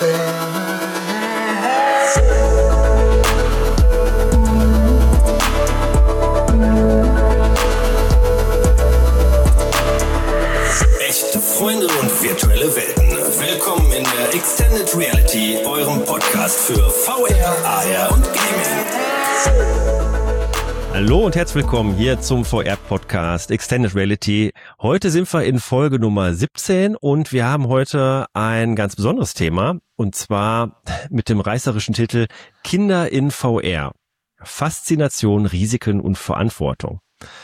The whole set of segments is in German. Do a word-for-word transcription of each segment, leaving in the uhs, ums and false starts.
Echte Freunde und virtuelle Welten. Willkommen in der Extended Reality, eurem Podcast für V R, A R und Gaming. Hallo und herzlich willkommen hier zum V R-Podcast Extended Reality. Heute sind wir in Folge Nummer siebzehn und wir haben heute ein ganz besonderes Thema, und zwar mit dem reißerischen Titel Kinder in V R. Faszination, Risiken und Verantwortung.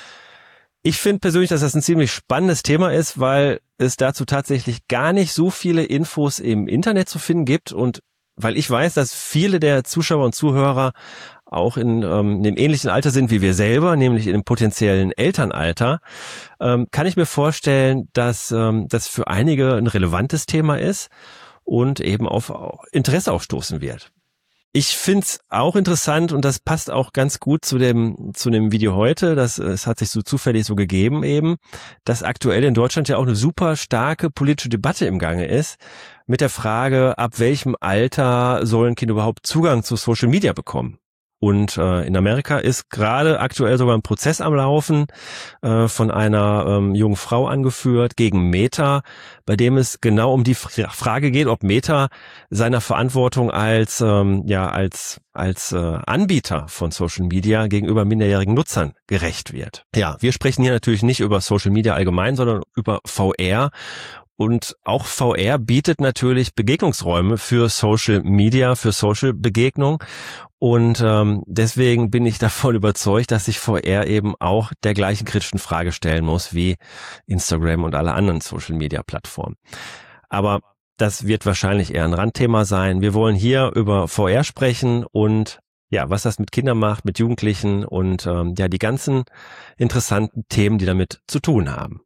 Ich finde persönlich, dass das ein ziemlich spannendes Thema ist, weil es dazu tatsächlich gar nicht so viele Infos im Internet zu finden gibt und weil ich weiß, dass viele der Zuschauer und Zuhörer auch in, ähm, in dem ähnlichen Alter sind wie wir selber, nämlich in dem potenziellen Elternalter, ähm, kann ich mir vorstellen, dass ähm, das für einige ein relevantes Thema ist und eben auf Interesse auch stoßen wird. Ich find's auch interessant und das passt auch ganz gut zu dem zu dem Video heute. Das es hat sich so zufällig so gegeben eben, dass aktuell in Deutschland ja auch eine super starke politische Debatte im Gange ist mit der Frage, ab welchem Alter sollen Kinder überhaupt Zugang zu Social Media bekommen. Und äh, in Amerika ist gerade aktuell sogar ein Prozess am Laufen, äh, von einer ähm, jungen Frau angeführt gegen Meta, bei dem es genau um die Frage geht, ob Meta seiner Verantwortung als ähm, ja als als äh, Anbieter von Social Media gegenüber minderjährigen Nutzern gerecht wird. Ja, wir sprechen hier natürlich nicht über Social Media allgemein, sondern über V R. Und auch V R bietet natürlich Begegnungsräume für Social Media, für Social Begegnung. Und ähm, deswegen bin ich davon überzeugt, dass sich V R eben auch der gleichen kritischen Frage stellen muss wie Instagram und alle anderen Social Media Plattformen. Aber das wird wahrscheinlich eher ein Randthema sein. Wir wollen hier über V R sprechen und ja, was das mit Kindern macht, mit Jugendlichen und ähm, ja die ganzen interessanten Themen, die damit zu tun haben.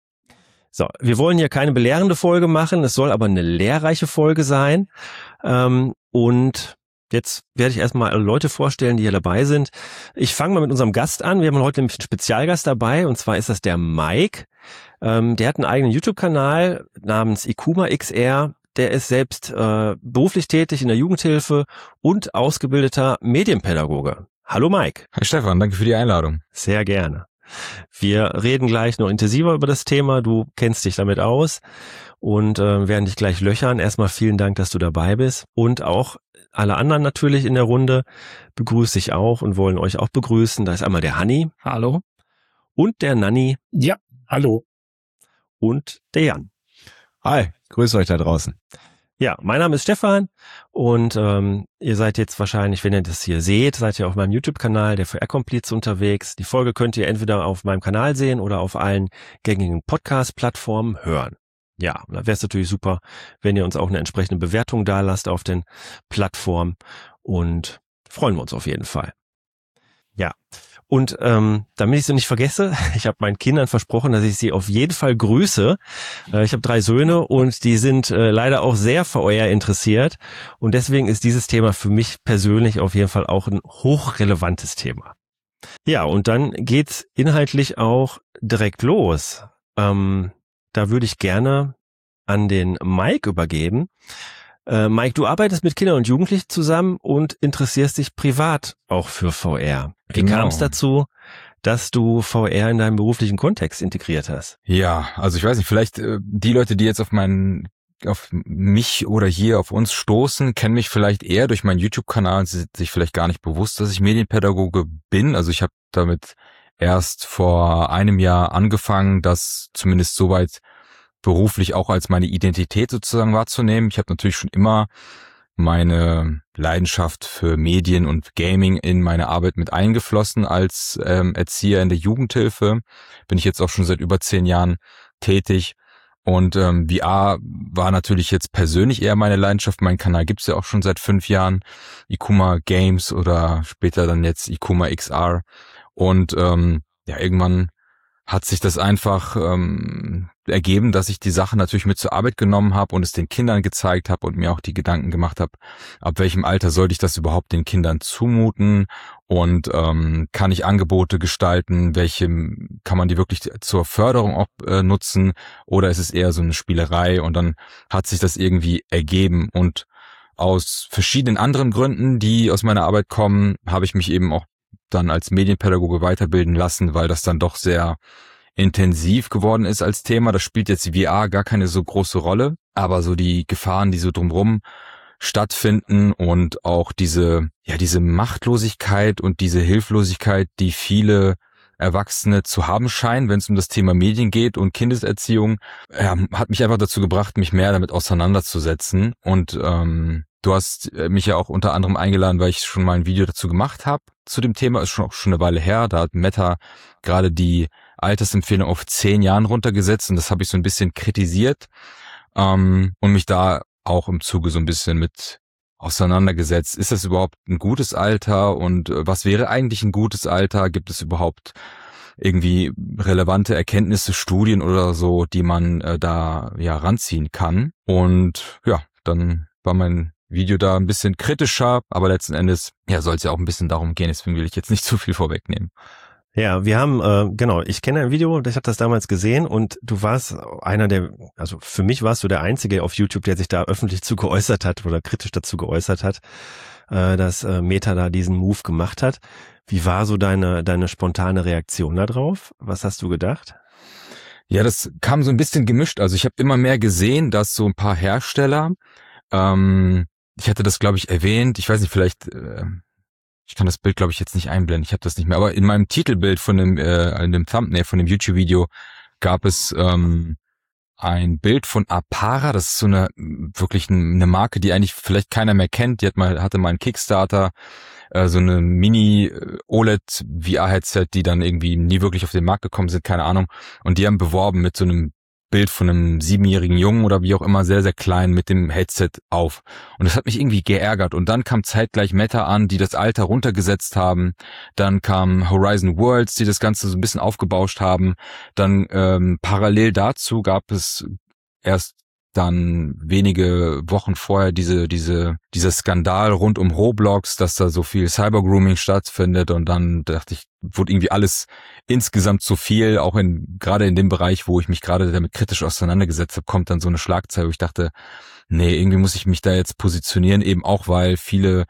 So, wir wollen hier keine belehrende Folge machen, es soll aber eine lehrreiche Folge sein. Ähm, und jetzt werde ich erstmal alle Leute vorstellen, die hier dabei sind. Ich fange mal mit unserem Gast an. Wir haben heute nämlich einen Spezialgast dabei, und zwar ist das der Mike. Ähm, der hat einen eigenen YouTube-Kanal namens Ikuma X R. Der ist selbst äh, beruflich tätig in der Jugendhilfe und ausgebildeter Medienpädagoge. Hallo Mike. Hi Stefan, danke für die Einladung. Sehr gerne. Wir reden gleich noch intensiver über das Thema. Du kennst dich damit aus und äh, werden dich gleich löchern. Erstmal vielen Dank, dass du dabei bist. Und auch alle anderen natürlich in der Runde begrüße ich auch und wollen euch auch begrüßen. Da ist einmal der Hanni. Hallo. Und der Nanni. Ja, hallo. Und der Jan. Hi, grüß euch da draußen. Ja, mein Name ist Stefan und ähm, ihr seid jetzt wahrscheinlich, wenn ihr das hier seht, seid ihr auf meinem YouTube-Kanal, der V R-Komplize, unterwegs. Die Folge könnt ihr entweder auf meinem Kanal sehen oder auf allen gängigen Podcast-Plattformen hören. Ja, da wäre es natürlich super, wenn ihr uns auch eine entsprechende Bewertung da lasst auf den Plattformen und freuen wir uns auf jeden Fall. Ja, und ähm, damit ich es nicht vergesse, ich habe meinen Kindern versprochen, dass ich sie auf jeden Fall grüße. Äh, ich habe drei Söhne und die sind äh, leider auch sehr V R interessiert und deswegen ist dieses Thema für mich persönlich auf jeden Fall auch ein hochrelevantes Thema. Ja, und dann geht's inhaltlich auch direkt los. Ähm, da würde ich gerne an den Mike übergeben. Äh, Mike, du arbeitest mit Kindern und Jugendlichen zusammen und interessierst dich privat auch für V R. Wie Genau. kam es dazu, dass du V R in deinem beruflichen Kontext integriert hast? Ja, also ich weiß nicht, vielleicht äh, die Leute, die jetzt auf meinen, auf mich oder hier auf uns stoßen, kennen mich vielleicht eher durch meinen YouTube-Kanal und sind sich vielleicht gar nicht bewusst, dass ich Medienpädagoge bin. Also ich habe damit erst vor einem Jahr angefangen, das zumindest soweit beruflich auch als meine Identität sozusagen wahrzunehmen. Ich habe natürlich schon immer meine Leidenschaft für Medien und Gaming in meine Arbeit mit eingeflossen. Als ähm, Erzieher in der Jugendhilfe bin ich jetzt auch schon seit über zehn Jahren tätig. Und ähm, V R war natürlich jetzt persönlich eher meine Leidenschaft. Mein Kanal gibt's ja auch schon seit fünf Jahren. Ikuma Games oder später dann jetzt Ikuma X R. Und ähm, ja, irgendwann hat sich das einfach ähm, ergeben, dass ich die Sache natürlich mit zur Arbeit genommen habe und es den Kindern gezeigt habe und mir auch die Gedanken gemacht habe, ab welchem Alter sollte ich das überhaupt den Kindern zumuten und ähm, kann ich Angebote gestalten, welche kann man die wirklich zur Förderung auch äh, nutzen oder ist es eher so eine Spielerei, und dann hat sich das irgendwie ergeben und aus verschiedenen anderen Gründen, die aus meiner Arbeit kommen, habe ich mich eben auch dann als Medienpädagoge weiterbilden lassen, weil das dann doch sehr intensiv geworden ist als Thema. Das spielt jetzt V R gar keine so große Rolle, aber so die Gefahren, die so drumherum stattfinden und auch diese, ja, diese Machtlosigkeit und diese Hilflosigkeit, die viele Erwachsene zu haben scheinen, wenn es um das Thema Medien geht und Kindeserziehung, ja, hat mich einfach dazu gebracht, mich mehr damit auseinanderzusetzen. Und ähm, du hast mich ja auch unter anderem eingeladen, weil ich schon mal ein Video dazu gemacht habe zu dem Thema. Ist schon auch schon eine Weile her. Da hat Meta gerade die Altersempfehlung auf zehn Jahren runtergesetzt und das habe ich so ein bisschen kritisiert ähm, und mich da auch im Zuge so ein bisschen mit auseinandergesetzt. Ist das überhaupt ein gutes Alter und was wäre eigentlich ein gutes Alter? Gibt es überhaupt irgendwie relevante Erkenntnisse, Studien oder so, die man äh, da ja ranziehen kann? Und ja, dann war mein Video da ein bisschen kritischer, aber letzten Endes ja soll es ja auch ein bisschen darum gehen, deswegen will ich jetzt nicht zu viel vorwegnehmen. Ja, wir haben, äh, genau, ich kenne ein Video, ich habe das damals gesehen und du warst einer der, also für mich warst du der Einzige auf YouTube, der sich da öffentlich zu geäußert hat oder kritisch dazu geäußert hat, äh, dass äh, Meta da diesen Move gemacht hat. Wie war so deine deine spontane Reaktion da drauf? Was hast du gedacht? Ja, das kam so ein bisschen gemischt. Also ich habe immer mehr gesehen, dass so ein paar Hersteller, ähm, ich hatte das glaube ich erwähnt, ich weiß nicht, vielleicht... Äh, Ich kann das Bild, glaube ich, jetzt nicht einblenden. Ich habe das nicht mehr. Aber in meinem Titelbild von dem, äh, in dem Thumbnail von dem YouTube-Video gab es ähm, ein Bild von Apara. Das ist so eine wirklich eine Marke, die eigentlich vielleicht keiner mehr kennt. Die hat mal hatte mal einen Kickstarter, äh, so eine Mini-O L E D-V R-Headset, die dann irgendwie nie wirklich auf den Markt gekommen sind. Keine Ahnung. Und die haben beworben mit so einem Bild von einem siebenjährigen Jungen oder wie auch immer, sehr, sehr klein mit dem Headset auf. Und das hat mich irgendwie geärgert. Und dann kam zeitgleich Meta an, die das Alter runtergesetzt haben. Dann kam Horizon Worlds, die das Ganze so ein bisschen aufgebauscht haben. Dann ähm, parallel dazu gab es erst dann wenige Wochen vorher diese diese dieser Skandal rund um Roblox, dass da so viel Cybergrooming stattfindet und dann dachte ich, wurde irgendwie alles insgesamt zu viel, auch in gerade in dem Bereich, wo ich mich gerade damit kritisch auseinandergesetzt habe, kommt dann so eine Schlagzeile, wo ich dachte, nee, irgendwie muss ich mich da jetzt positionieren, eben auch, weil viele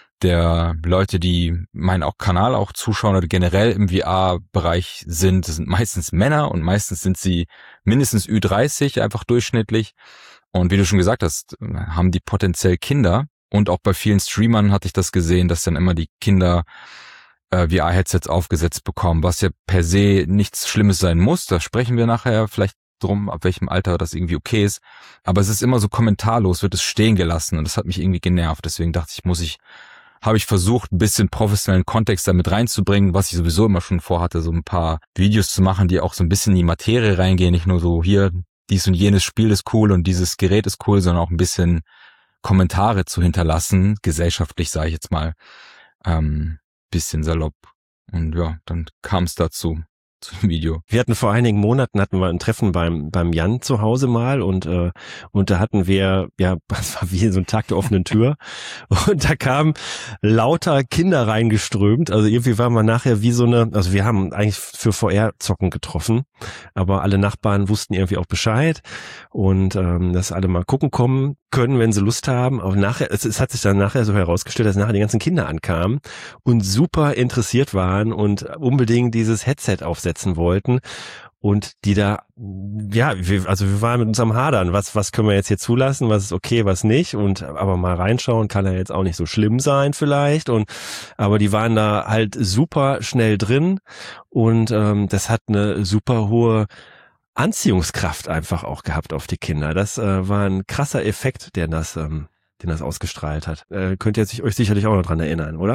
der Leute, die meinen auch Kanal auch zuschauen oder generell im V R-Bereich sind, das sind meistens Männer und meistens sind sie mindestens Ü dreißig, einfach durchschnittlich. Und wie du schon gesagt hast, haben die potenziell Kinder. Und auch bei vielen Streamern hatte ich das gesehen, dass dann immer die Kinder äh, V R-Headsets aufgesetzt bekommen, was ja per se nichts Schlimmes sein muss. Da sprechen wir nachher vielleicht drum, ab welchem Alter das irgendwie okay ist. Aber es ist immer so kommentarlos, wird es stehen gelassen und das hat mich irgendwie genervt. Deswegen dachte ich, muss ich habe ich versucht, ein bisschen professionellen Kontext damit reinzubringen, was ich sowieso immer schon vorhatte, so ein paar Videos zu machen, die auch so ein bisschen in die Materie reingehen, nicht nur so hier, dies und jenes Spiel ist cool und dieses Gerät ist cool, sondern auch ein bisschen Kommentare zu hinterlassen, gesellschaftlich sage ich jetzt mal, ähm, bisschen salopp. Und ja, dann kam es dazu. Zu dem Video. Wir hatten vor einigen Monaten hatten wir ein Treffen beim beim Jan zu Hause mal und äh, und da hatten wir ja, das war wie so ein Tag der offenen Tür und da kamen lauter Kinder reingeströmt, also irgendwie war man nachher wie so eine, also wir haben eigentlich für V R-Zocken getroffen, aber alle Nachbarn wussten irgendwie auch Bescheid und ähm, dass alle mal gucken kommen können, wenn sie Lust haben, aber nachher, es, es hat sich dann nachher so herausgestellt, dass nachher die ganzen Kinder ankamen und super interessiert waren und unbedingt dieses Headset aufsetzen wollten und die da, ja, wir, also wir waren mit uns am Hadern, was was können wir jetzt hier zulassen, was ist okay, was nicht und aber mal reinschauen kann ja jetzt auch nicht so schlimm sein vielleicht und aber die waren da halt super schnell drin und ähm, das hat eine super hohe Anziehungskraft einfach auch gehabt auf die Kinder. Das äh, war ein krasser Effekt, der das, ähm, den das ausgestrahlt hat. Äh, könnt ihr sich, euch sicherlich auch noch dran erinnern, oder?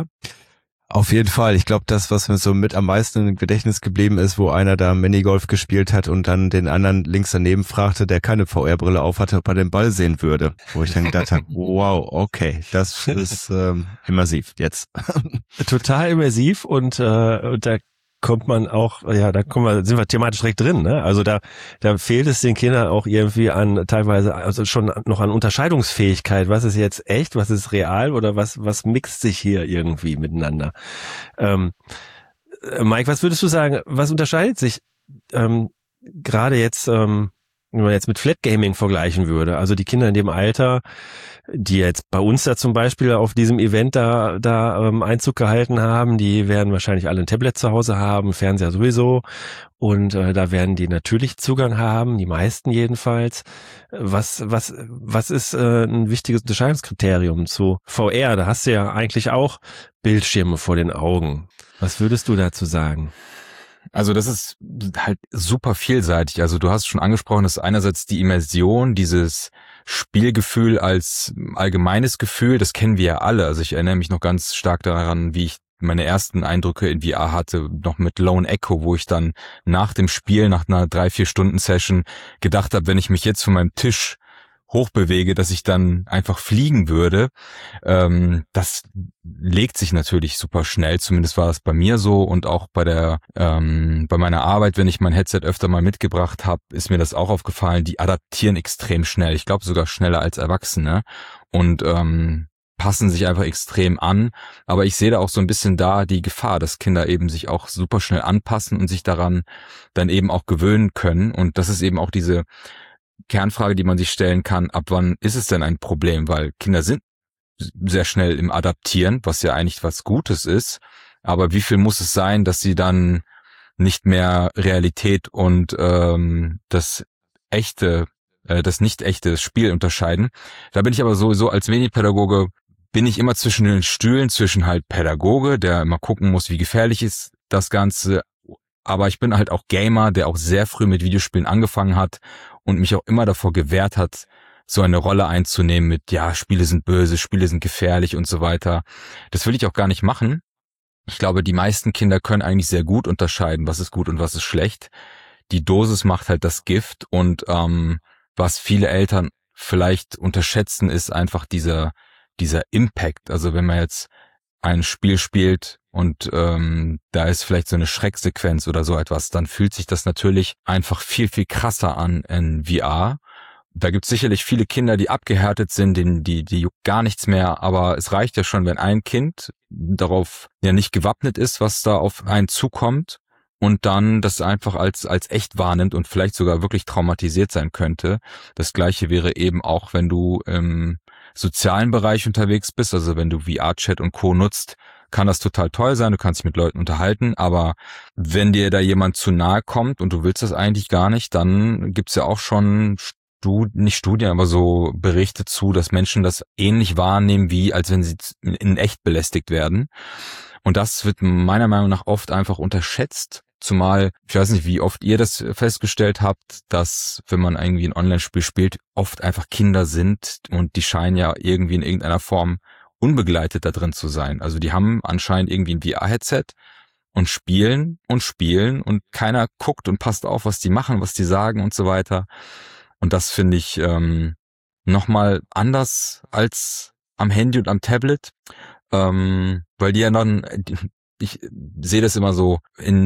Auf jeden Fall. Ich glaube, das, was mir so mit am meisten im Gedächtnis geblieben ist, wo einer da Minigolf gespielt hat und dann den anderen links daneben fragte, der keine V R-Brille auf hatte, ob er den Ball sehen würde. Wo ich dann gedacht habe, wow, okay, das ist ähm, immersiv jetzt. Total immersiv und, äh, und da kommt man auch, ja, da kommen wir, sind wir thematisch direkt drin, ne? Also da, da fehlt es den Kindern auch irgendwie an, teilweise, also schon noch an Unterscheidungsfähigkeit. Was ist jetzt echt, was ist real oder was, was mixt sich hier irgendwie miteinander? Ähm, Mike, was würdest du sagen, was unterscheidet sich, ähm, gerade jetzt, ähm, wenn man jetzt mit Flat Gaming vergleichen würde, also die Kinder in dem Alter, die jetzt bei uns da zum Beispiel auf diesem Event da da ähm, Einzug gehalten haben, die werden wahrscheinlich alle ein Tablet zu Hause haben, Fernseher sowieso, und äh, da werden die natürlich Zugang haben, die meisten jedenfalls. Was was was ist äh, ein wichtiges Unterscheidungskriterium zu V R? Da hast du ja eigentlich auch Bildschirme vor den Augen. Was würdest du dazu sagen? Also das ist halt super vielseitig. Also du hast schon angesprochen, dass einerseits die Immersion, dieses Spielgefühl als allgemeines Gefühl, das kennen wir ja alle. Also ich erinnere mich noch ganz stark daran, wie ich meine ersten Eindrücke in V R hatte, noch mit Lone Echo, wo ich dann nach dem Spiel, nach einer drei, vier Stunden Session gedacht habe, wenn ich mich jetzt von meinem Tisch hochbewege, dass ich dann einfach fliegen würde. Ähm, das legt sich natürlich super schnell, zumindest war es bei mir so, und auch bei der ähm, bei meiner Arbeit, wenn ich mein Headset öfter mal mitgebracht habe, ist mir das auch aufgefallen, die adaptieren extrem schnell, ich glaube sogar schneller als Erwachsene, und ähm, passen sich einfach extrem an, aber ich sehe da auch so ein bisschen da die Gefahr, dass Kinder eben sich auch super schnell anpassen und sich daran dann eben auch gewöhnen können, und das ist eben auch diese Kernfrage, die man sich stellen kann, ab wann ist es denn ein Problem? Weil Kinder sind sehr schnell im Adaptieren, was ja eigentlich was Gutes ist, aber wie viel muss es sein, dass sie dann nicht mehr Realität und ähm, das echte, äh, das nicht echte Spiel unterscheiden? Da bin ich aber sowieso als Medienpädagoge, bin ich immer zwischen den Stühlen, zwischen halt Pädagoge, der immer gucken muss, wie gefährlich ist das Ganze, aber ich bin halt auch Gamer, der auch sehr früh mit Videospielen angefangen hat und mich auch immer davor gewehrt hat, so eine Rolle einzunehmen mit, ja, Spiele sind böse, Spiele sind gefährlich und so weiter. Das will ich auch gar nicht machen. Ich glaube, die meisten Kinder können eigentlich sehr gut unterscheiden, was ist gut und was ist schlecht. Die Dosis macht halt das Gift, und ähm, was viele Eltern vielleicht unterschätzen, ist einfach dieser dieser Impact. Also wenn man jetzt ein Spiel spielt und ähm, da ist vielleicht so eine Schrecksequenz oder so etwas, dann fühlt sich das natürlich einfach viel, viel krasser an in V R. Da gibt es sicherlich viele Kinder, die abgehärtet sind, denen die, die juckt gar nichts mehr, aber es reicht ja schon, wenn ein Kind darauf ja nicht gewappnet ist, was da auf einen zukommt, und dann das einfach als als echt wahrnimmt und vielleicht sogar wirklich traumatisiert sein könnte. Das Gleiche wäre eben auch, wenn du im sozialen Bereich unterwegs bist, also wenn du V R-Chat und Co. nutzt, kann das total toll sein, du kannst dich mit Leuten unterhalten, aber wenn dir da jemand zu nahe kommt und du willst das eigentlich gar nicht, dann gibt's ja auch schon Stud- nicht Studien, aber so Berichte zu, dass Menschen das ähnlich wahrnehmen, wie als wenn sie in echt belästigt werden. Und das wird meiner Meinung nach oft einfach unterschätzt. Zumal, ich weiß nicht, wie oft ihr das festgestellt habt, dass, wenn man irgendwie ein Online-Spiel spielt, oft einfach Kinder sind und die scheinen ja irgendwie in irgendeiner Form unbegleitet da drin zu sein. Also die haben anscheinend irgendwie ein V R-Headset und spielen und spielen und keiner guckt und passt auf, was die machen, was die sagen und so weiter. Und das finde ich ähm, nochmal anders als am Handy und am Tablet, ähm, weil die ja dann... Die, ich sehe das immer so,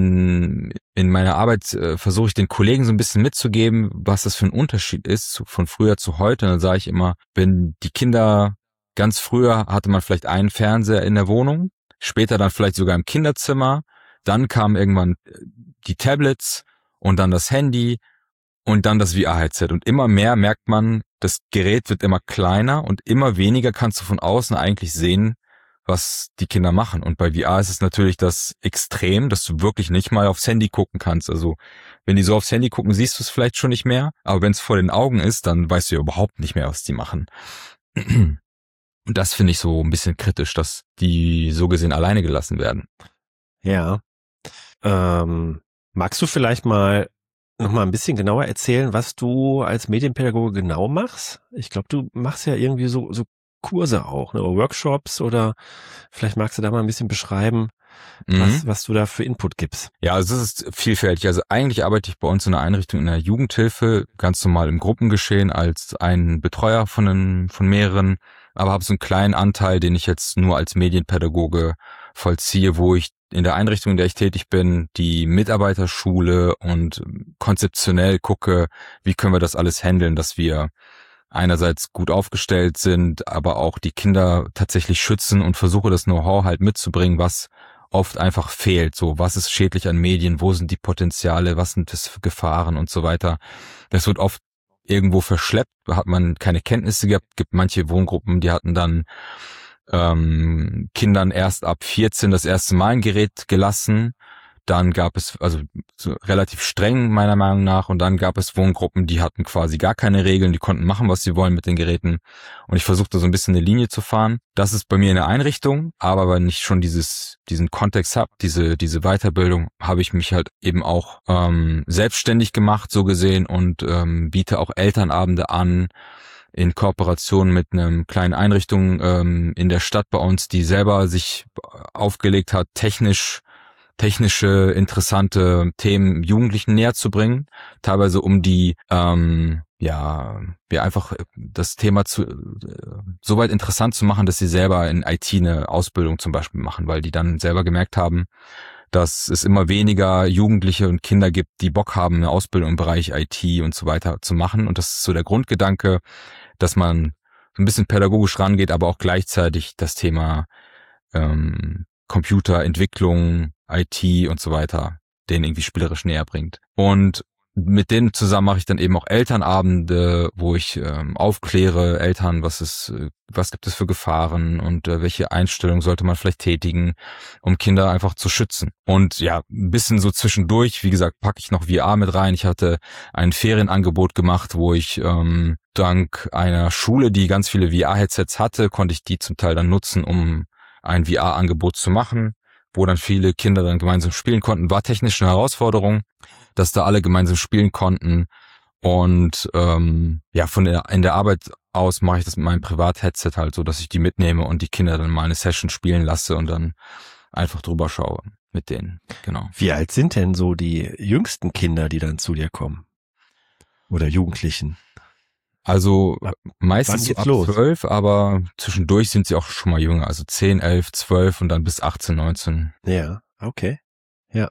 in in meiner Arbeit äh, versuche ich den Kollegen so ein bisschen mitzugeben, was das für ein Unterschied ist von früher zu heute. Und dann sage ich immer, wenn die Kinder, ganz früher hatte man vielleicht einen Fernseher in der Wohnung, später dann vielleicht sogar im Kinderzimmer, dann kamen irgendwann die Tablets und dann das Handy und dann das V R-Headset. Und immer mehr merkt man, das Gerät wird immer kleiner und immer weniger kannst du von außen eigentlich sehen, was die Kinder machen. Und bei V R ist es natürlich das Extrem, dass du wirklich nicht mal aufs Handy gucken kannst. Also wenn die so aufs Handy gucken, siehst du es vielleicht schon nicht mehr, aber wenn es vor den Augen ist, dann weißt du ja überhaupt nicht mehr, was die machen. Und das finde ich so ein bisschen kritisch, dass die so gesehen alleine gelassen werden. Ja. Ähm, magst du vielleicht mal noch mal ein bisschen genauer erzählen, was du als Medienpädagoge genau machst? Ich glaube, du machst ja irgendwie so so Kurse auch, ne, oder Workshops, oder vielleicht magst du da mal ein bisschen beschreiben, mhm. was, was du da für Input gibst. Ja, also es ist vielfältig. Also eigentlich arbeite ich bei uns in einer Einrichtung in der Jugendhilfe, ganz normal im Gruppengeschehen als ein Betreuer von, einen, von mehreren, aber habe so einen kleinen Anteil, den ich jetzt nur als Medienpädagoge vollziehe, wo ich in der Einrichtung, in der ich tätig bin, die Mitarbeiterschule und konzeptionell gucke, wie können wir das alles handeln, dass wir einerseits gut aufgestellt sind, aber auch die Kinder tatsächlich schützen, und versuche das Know-how halt mitzubringen, was oft einfach fehlt. So, was ist schädlich an Medien, wo sind die Potenziale, was sind das für Gefahren und so weiter. Das wird oft irgendwo verschleppt, hat man keine Kenntnisse gehabt. Gibt manche Wohngruppen, die hatten dann ähm, Kindern erst ab vierzehn das erste Mal ein Gerät gelassen. Dann gab es, also so relativ streng meiner Meinung nach, und dann gab es Wohngruppen, die hatten quasi gar keine Regeln, die konnten machen, was sie wollen mit den Geräten. Und ich versuchte so ein bisschen eine Linie zu fahren. Das ist bei mir eine Einrichtung, aber wenn ich schon dieses diesen Kontext habe, diese diese Weiterbildung, habe ich mich halt eben auch ähm, selbstständig gemacht, so gesehen, und ähm, biete auch Elternabende an, in Kooperation mit einem kleinen Einrichtung ähm, in der Stadt bei uns, die selber sich aufgelegt hat, technisch technische, interessante Themen Jugendlichen näher zu bringen, teilweise um die, ähm, ja, ja einfach das Thema zu äh, so weit interessant zu machen, dass sie selber in I T eine Ausbildung zum Beispiel machen, weil die dann selber gemerkt haben, dass es immer weniger Jugendliche und Kinder gibt, die Bock haben, eine Ausbildung im Bereich I T und so weiter zu machen. Und das ist so der Grundgedanke, dass man so ein bisschen pädagogisch rangeht, aber auch gleichzeitig das Thema ähm, Computerentwicklung, I T und so weiter, denen irgendwie spielerisch näher bringt. Und mit denen zusammen mache ich dann eben auch Elternabende, wo ich ähm, aufkläre Eltern, was ist, was gibt es für Gefahren und äh, welche Einstellungen sollte man vielleicht tätigen, um Kinder einfach zu schützen. Und ja, ein bisschen so zwischendurch, wie gesagt, packe ich noch V R mit rein. Ich hatte ein Ferienangebot gemacht, wo ich ähm, dank einer Schule, die ganz viele V R-Headsets hatte, konnte ich die zum Teil dann nutzen, um ein V R-Angebot zu machen, wo dann viele Kinder dann gemeinsam spielen konnten. War technisch eine Herausforderung, dass da alle gemeinsam spielen konnten. Und ähm, ja, von der in der Arbeit aus mache ich das mit meinem Privat-Headset halt so, dass ich die mitnehme und die Kinder dann mal eine Session spielen lasse und dann einfach drüber schaue mit denen. Genau. Wie alt sind denn so die jüngsten Kinder, die dann zu dir kommen? Oder Jugendlichen? Also meistens so ab los? zwölf, aber zwischendurch sind sie auch schon mal jünger, also zehn, elf, zwölf und dann bis achtzehn, neunzehn. Ja, okay. Ja.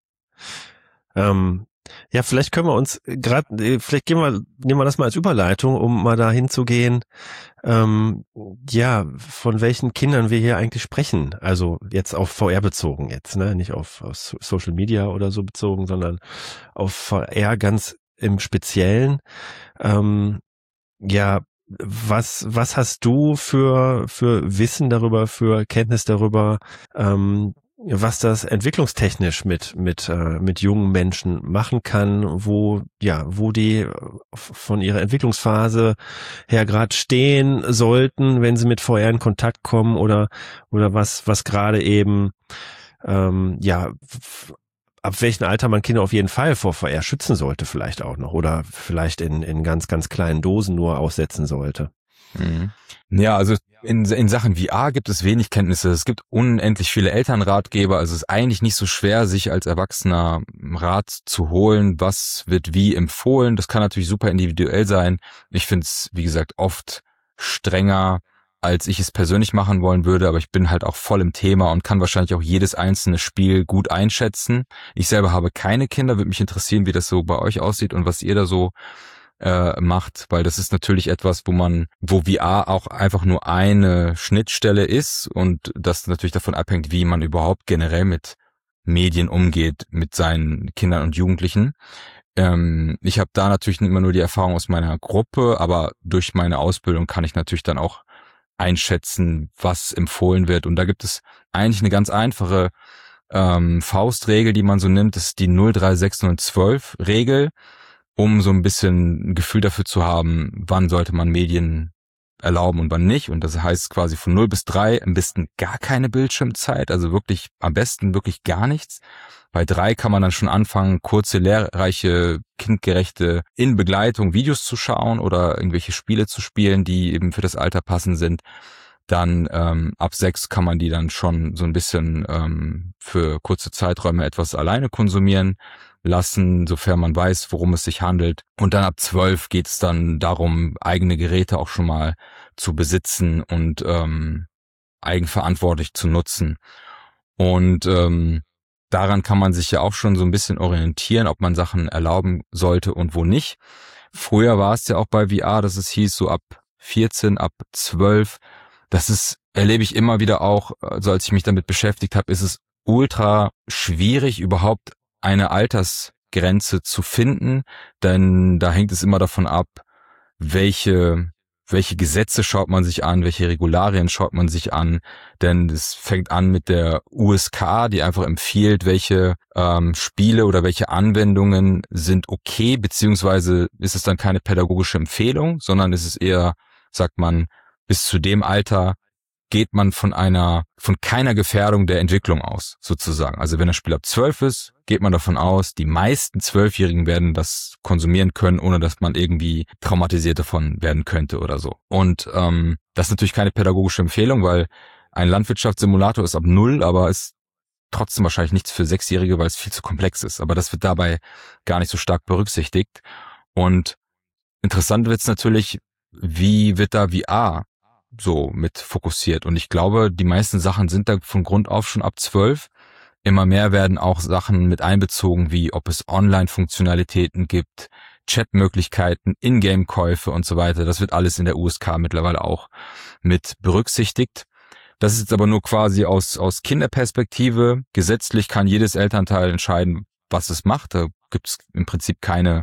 Ähm, ja, vielleicht können wir uns gerade, vielleicht gehen wir, nehmen wir das mal als Überleitung, um mal dahin zu gehen, ähm, ja, von welchen Kindern wir hier eigentlich sprechen. Also jetzt auf V R bezogen jetzt, ne, nicht auf, auf Social Media oder so bezogen, sondern auf V R ganz im Speziellen. Ähm, Ja, was was hast du für für Wissen darüber, für Kenntnis darüber, ähm, was das entwicklungstechnisch mit mit äh, mit jungen Menschen machen kann, wo ja wo die von ihrer Entwicklungsphase her gerade stehen sollten, wenn sie mit V R in Kontakt kommen, oder oder was was gerade eben ähm, ja ab welchem Alter man Kinder auf jeden Fall vor V R schützen sollte, vielleicht auch noch, oder vielleicht in in ganz, ganz kleinen Dosen nur aussetzen sollte. Mhm. Ja, also in, in Sachen V R gibt es wenig Kenntnisse. Es gibt unendlich viele Elternratgeber. Also es ist eigentlich nicht so schwer, sich als Erwachsener Rat zu holen, was wird wie empfohlen. Das kann natürlich super individuell sein. Ich finde es, wie gesagt, oft strenger, als ich es persönlich machen wollen würde, aber ich bin halt auch voll im Thema und kann wahrscheinlich auch jedes einzelne Spiel gut einschätzen. Ich selber habe keine Kinder, würde mich interessieren, wie das so bei euch aussieht und was ihr da so äh, macht, weil das ist natürlich etwas, wo man, wo V R auch einfach nur eine Schnittstelle ist und das natürlich davon abhängt, wie man überhaupt generell mit Medien umgeht, mit seinen Kindern und Jugendlichen. Ähm, ich habe da natürlich immer nur die Erfahrung aus meiner Gruppe, aber durch meine Ausbildung kann ich natürlich dann auch einschätzen, was empfohlen wird. Und da gibt es eigentlich eine ganz einfache ähm, Faustregel, die man so nimmt. Das ist die null drei sechs neun zwölf Regel, um so ein bisschen ein Gefühl dafür zu haben, wann sollte man Medien erlauben und wann nicht. Und das heißt quasi von null bis drei am besten gar keine Bildschirmzeit, also wirklich am besten wirklich gar nichts. Bei drei kann man dann schon anfangen, kurze, lehrreiche, kindgerechte in Begleitung Videos zu schauen oder irgendwelche Spiele zu spielen, die eben für das Alter passend sind. Dann ähm, ab sechs kann man die dann schon so ein bisschen ähm, für kurze Zeiträume etwas alleine konsumieren lassen, sofern man weiß, worum es sich handelt. Und dann ab zwölf geht es dann darum, eigene Geräte auch schon mal zu besitzen und ähm, eigenverantwortlich zu nutzen. Und ähm, daran kann man sich ja auch schon so ein bisschen orientieren, ob man Sachen erlauben sollte und wo nicht. Früher war es ja auch bei V R, dass es hieß, so ab vierzehn, ab zwölf. Das ist, erlebe ich immer wieder auch, also als ich mich damit beschäftigt habe, ist es ultra schwierig, überhaupt eine Altersgrenze zu finden, denn da hängt es immer davon ab, welche welche Gesetze schaut man sich an, welche Regularien schaut man sich an, denn es fängt an mit der U S K, die einfach empfiehlt, welche ähm, Spiele oder welche Anwendungen sind okay, beziehungsweise ist es dann keine pädagogische Empfehlung, sondern es ist eher, sagt man, bis zu dem Alter geht man von einer, von keiner Gefährdung der Entwicklung aus, sozusagen. Also wenn das Spiel ab zwölf ist, geht man davon aus, die meisten Zwölfjährigen werden das konsumieren können, ohne dass man irgendwie traumatisiert davon werden könnte oder so. Und ähm, das ist natürlich keine pädagogische Empfehlung, weil ein Landwirtschaftssimulator ist ab null, aber ist trotzdem wahrscheinlich nichts für Sechsjährige, weil es viel zu komplex ist. Aber das wird dabei gar nicht so stark berücksichtigt. Und interessant wird es natürlich, wie wird da V R so mit fokussiert. Und ich glaube, die meisten Sachen sind da von Grund auf schon ab zwölf. Immer mehr werden auch Sachen mit einbezogen, wie ob es Online-Funktionalitäten gibt, Chatmöglichkeiten, Ingame-Käufe und so weiter. Das wird alles in der U S K mittlerweile auch mit berücksichtigt. Das ist jetzt aber nur quasi aus, aus Kinderperspektive. Gesetzlich kann jedes Elternteil entscheiden, was es macht. Da gibt es im Prinzip keine,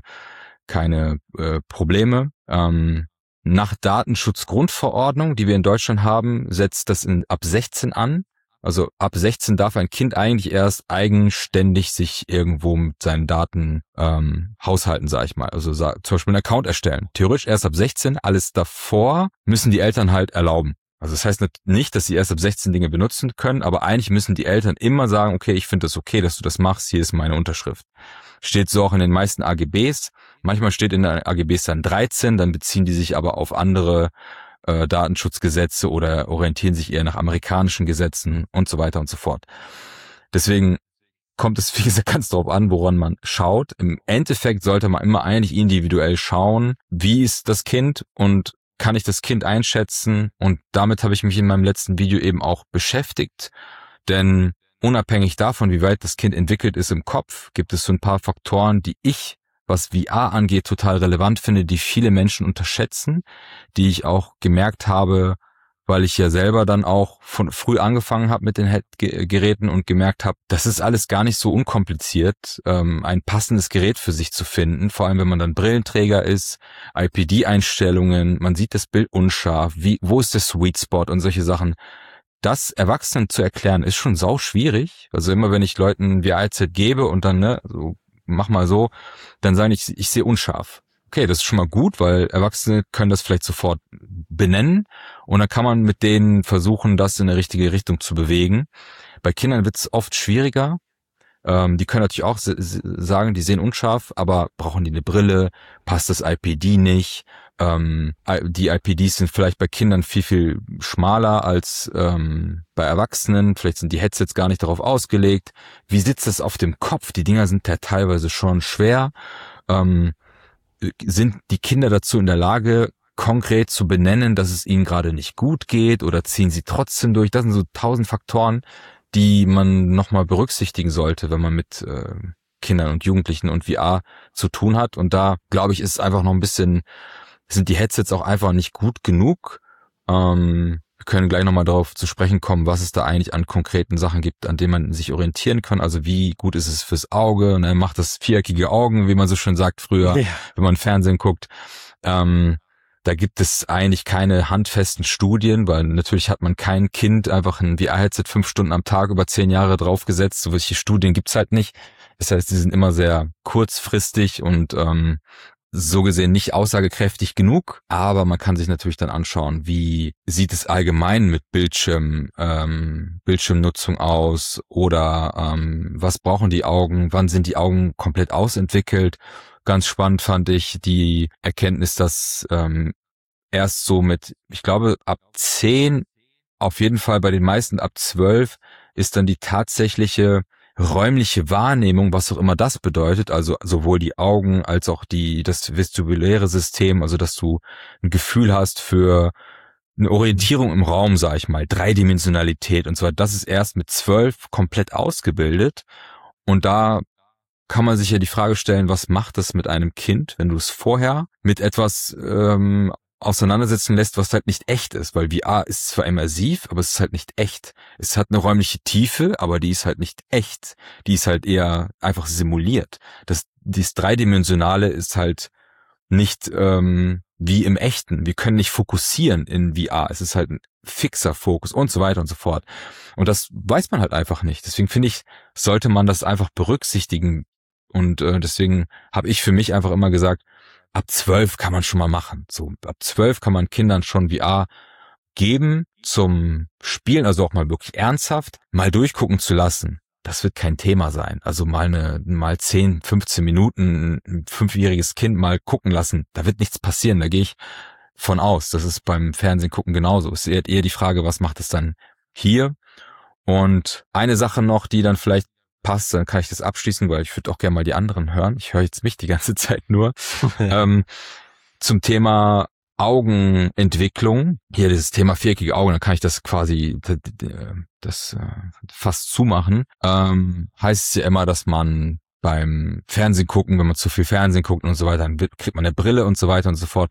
keine äh, Probleme. Ähm, Nach Datenschutzgrundverordnung, die wir in Deutschland haben, setzt das in, ab sechzehn an. Also ab sechzehn darf ein Kind eigentlich erst eigenständig sich irgendwo mit seinen Daten ähm, haushalten, sag ich mal. Also sa- zum Beispiel einen Account erstellen. Theoretisch erst ab sechzehn, alles davor müssen die Eltern halt erlauben. Also das heißt nicht, dass sie erst ab sechzehn Dinge benutzen können, aber eigentlich müssen die Eltern immer sagen, okay, ich finde das okay, dass du das machst, hier ist meine Unterschrift. Steht so auch in den meisten A G Bs. Manchmal steht in den A G Bs dann dreizehn, dann beziehen die sich aber auf andere äh, Datenschutzgesetze oder orientieren sich eher nach amerikanischen Gesetzen und so weiter und so fort. Deswegen kommt es, wie gesagt, ganz drauf an, woran man schaut. Im Endeffekt sollte man immer eigentlich individuell schauen, wie ist das Kind und kann ich das Kind einschätzen, und damit habe ich mich in meinem letzten Video eben auch beschäftigt, denn unabhängig davon, wie weit das Kind entwickelt ist im Kopf, gibt es so ein paar Faktoren, die ich, was V R angeht, total relevant finde, die viele Menschen unterschätzen, die ich auch gemerkt habe, weil ich ja selber dann auch von früh angefangen habe mit den Geräten und gemerkt habe, das ist alles gar nicht so unkompliziert, ähm, ein passendes Gerät für sich zu finden, vor allem wenn man dann Brillenträger ist, I P D-Einstellungen, man sieht das Bild unscharf, wie, wo ist der Sweet Spot und solche Sachen. Das Erwachsenen zu erklären, ist schon sau schwierig. Also immer wenn ich Leuten ein V R-Headset gebe und dann, ne, so, mach mal so, dann sagen ich, ich sehe unscharf. Okay, das ist schon mal gut, weil Erwachsene können das vielleicht sofort benennen und dann kann man mit denen versuchen, das in eine richtige Richtung zu bewegen. Bei Kindern wird es oft schwieriger. Ähm, die können natürlich auch sagen, die sehen unscharf, aber brauchen die eine Brille? Passt das I P D nicht? Ähm, die I P Ds sind vielleicht bei Kindern viel, viel schmaler als ähm, bei Erwachsenen. Vielleicht sind die Headsets gar nicht darauf ausgelegt. Wie sitzt das auf dem Kopf? Die Dinger sind ja teilweise schon schwer. Ähm, sind die Kinder dazu in der Lage, konkret zu benennen, dass es ihnen gerade nicht gut geht, oder ziehen sie trotzdem durch? Das sind so tausend Faktoren, die man nochmal berücksichtigen sollte, wenn man mit äh, Kindern und Jugendlichen und V R zu tun hat. Und da, glaube ich, ist es einfach noch ein bisschen, sind die Headsets auch einfach nicht gut genug. Ähm, wir können gleich nochmal darauf zu sprechen kommen, was es da eigentlich an konkreten Sachen gibt, an denen man sich orientieren kann. Also wie gut ist es fürs Auge? Und er macht das viereckige Augen, wie man so schön sagt früher, ja, wenn man Fernsehen guckt. Ähm, Da gibt es eigentlich keine handfesten Studien, weil natürlich hat man kein Kind einfach ein V R-Headset fünf Stunden am Tag über zehn Jahre draufgesetzt. So welche Studien gibt's halt nicht. Das heißt, die sind immer sehr kurzfristig und ähm, so gesehen nicht aussagekräftig genug. Aber man kann sich natürlich dann anschauen, wie sieht es allgemein mit Bildschirm, ähm, Bildschirmnutzung aus, oder ähm, was brauchen die Augen, wann sind die Augen komplett ausentwickelt. Ganz spannend fand ich die Erkenntnis, dass ähm, erst so mit, ich glaube, ab zehn, auf jeden Fall bei den meisten ab zwölf, ist dann die tatsächliche räumliche Wahrnehmung, was auch immer das bedeutet, also sowohl die Augen als auch die das vestibuläre System, also dass du ein Gefühl hast für eine Orientierung im Raum, sag ich mal, Dreidimensionalität und so weiter. Das ist erst mit zwölf komplett ausgebildet, und da kann man sich ja die Frage stellen, was macht das mit einem Kind, wenn du es vorher mit etwas ähm, auseinandersetzen lässt, was halt nicht echt ist, weil V R ist zwar immersiv, aber es ist halt nicht echt. Es hat eine räumliche Tiefe, aber die ist halt nicht echt. Die ist halt eher einfach simuliert. Das, dieses Dreidimensionale ist halt nicht ähm, wie im Echten. Wir können nicht fokussieren in V R. Es ist halt ein fixer Fokus und so weiter und so fort. Und das weiß man halt einfach nicht. Deswegen finde ich, sollte man das einfach berücksichtigen. Und äh, deswegen habe ich für mich einfach immer gesagt, ab zwölf kann man schon mal machen. So, ab zwölf kann man Kindern schon V R geben zum Spielen, also auch mal wirklich ernsthaft, mal durchgucken zu lassen. Das wird kein Thema sein. Also mal eine, mal zehn, fünfzehn Minuten ein fünfjähriges Kind mal gucken lassen. Da wird nichts passieren. Da gehe ich von aus. Das ist beim Fernsehen gucken genauso. Es ist eher die Frage, was macht es dann hier? Und eine Sache noch, die dann vielleicht passt, dann kann ich das abschließen, weil ich würde auch gerne mal die anderen hören. Ich höre jetzt mich die ganze Zeit nur. ähm, zum Thema Augenentwicklung, hier dieses Thema viereckige Augen, dann kann ich das quasi das, das fast zumachen. Ähm, heißt es ja immer, dass man beim Fernsehen gucken, wenn man zu viel Fernsehen guckt und so weiter, dann kriegt man eine Brille und so weiter und so fort.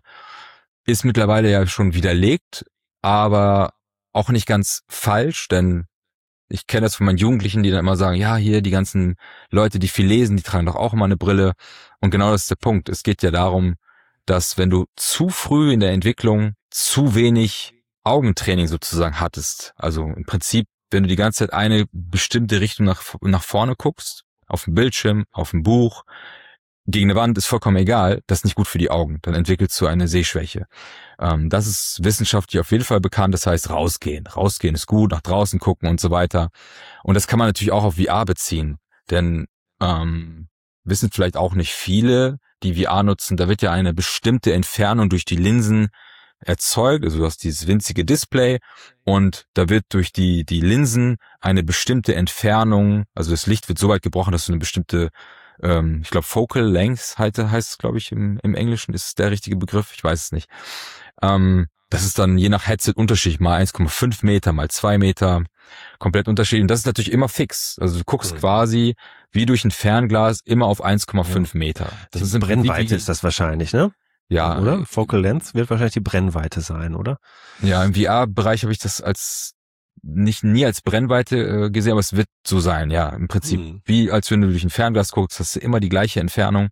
Ist mittlerweile ja schon widerlegt, aber auch nicht ganz falsch, denn ich kenne das von meinen Jugendlichen, die dann immer sagen, ja, hier die ganzen Leute, die viel lesen, die tragen doch auch immer eine Brille. Und genau das ist der Punkt. Es geht ja darum, dass wenn du zu früh in der Entwicklung zu wenig Augentraining sozusagen hattest, also im Prinzip, wenn du die ganze Zeit eine bestimmte Richtung nach, nach vorne guckst, auf dem Bildschirm, auf dem Buch, gegen eine Wand, ist vollkommen egal, das ist nicht gut für die Augen, dann entwickelst du eine Sehschwäche. Ähm, das ist wissenschaftlich auf jeden Fall bekannt, das heißt rausgehen. Rausgehen ist gut, nach draußen gucken und so weiter. Und das kann man natürlich auch auf V R beziehen, denn ähm, wissen vielleicht auch nicht viele, die V R nutzen, da wird ja eine bestimmte Entfernung durch die Linsen erzeugt, also du hast dieses winzige Display und da wird durch die die Linsen eine bestimmte Entfernung, also das Licht wird so weit gebrochen, dass du eine bestimmte, ähm, ich glaube Focal Length heißt, heißt es glaube ich im, im Englischen, ist der richtige Begriff, ich weiß es nicht. Ähm, das ist dann je nach Headset unterschiedlich, mal eins Komma fünf Meter, mal zwei Meter, komplett unterschiedlich. Und das ist natürlich immer fix. Also du guckst mhm. quasi wie durch ein Fernglas immer auf eins Komma fünf ja. Meter. Das ist eine Brennweite, ist das wahrscheinlich, ne? Ja. Oder? Focal Length wird wahrscheinlich die Brennweite sein, oder? Ja, im V R-Bereich habe ich das als nicht nie als Brennweite äh, gesehen, aber es wird so sein, ja. Im Prinzip mhm. wie als wenn du durch ein Fernglas guckst, hast du immer die gleiche Entfernung.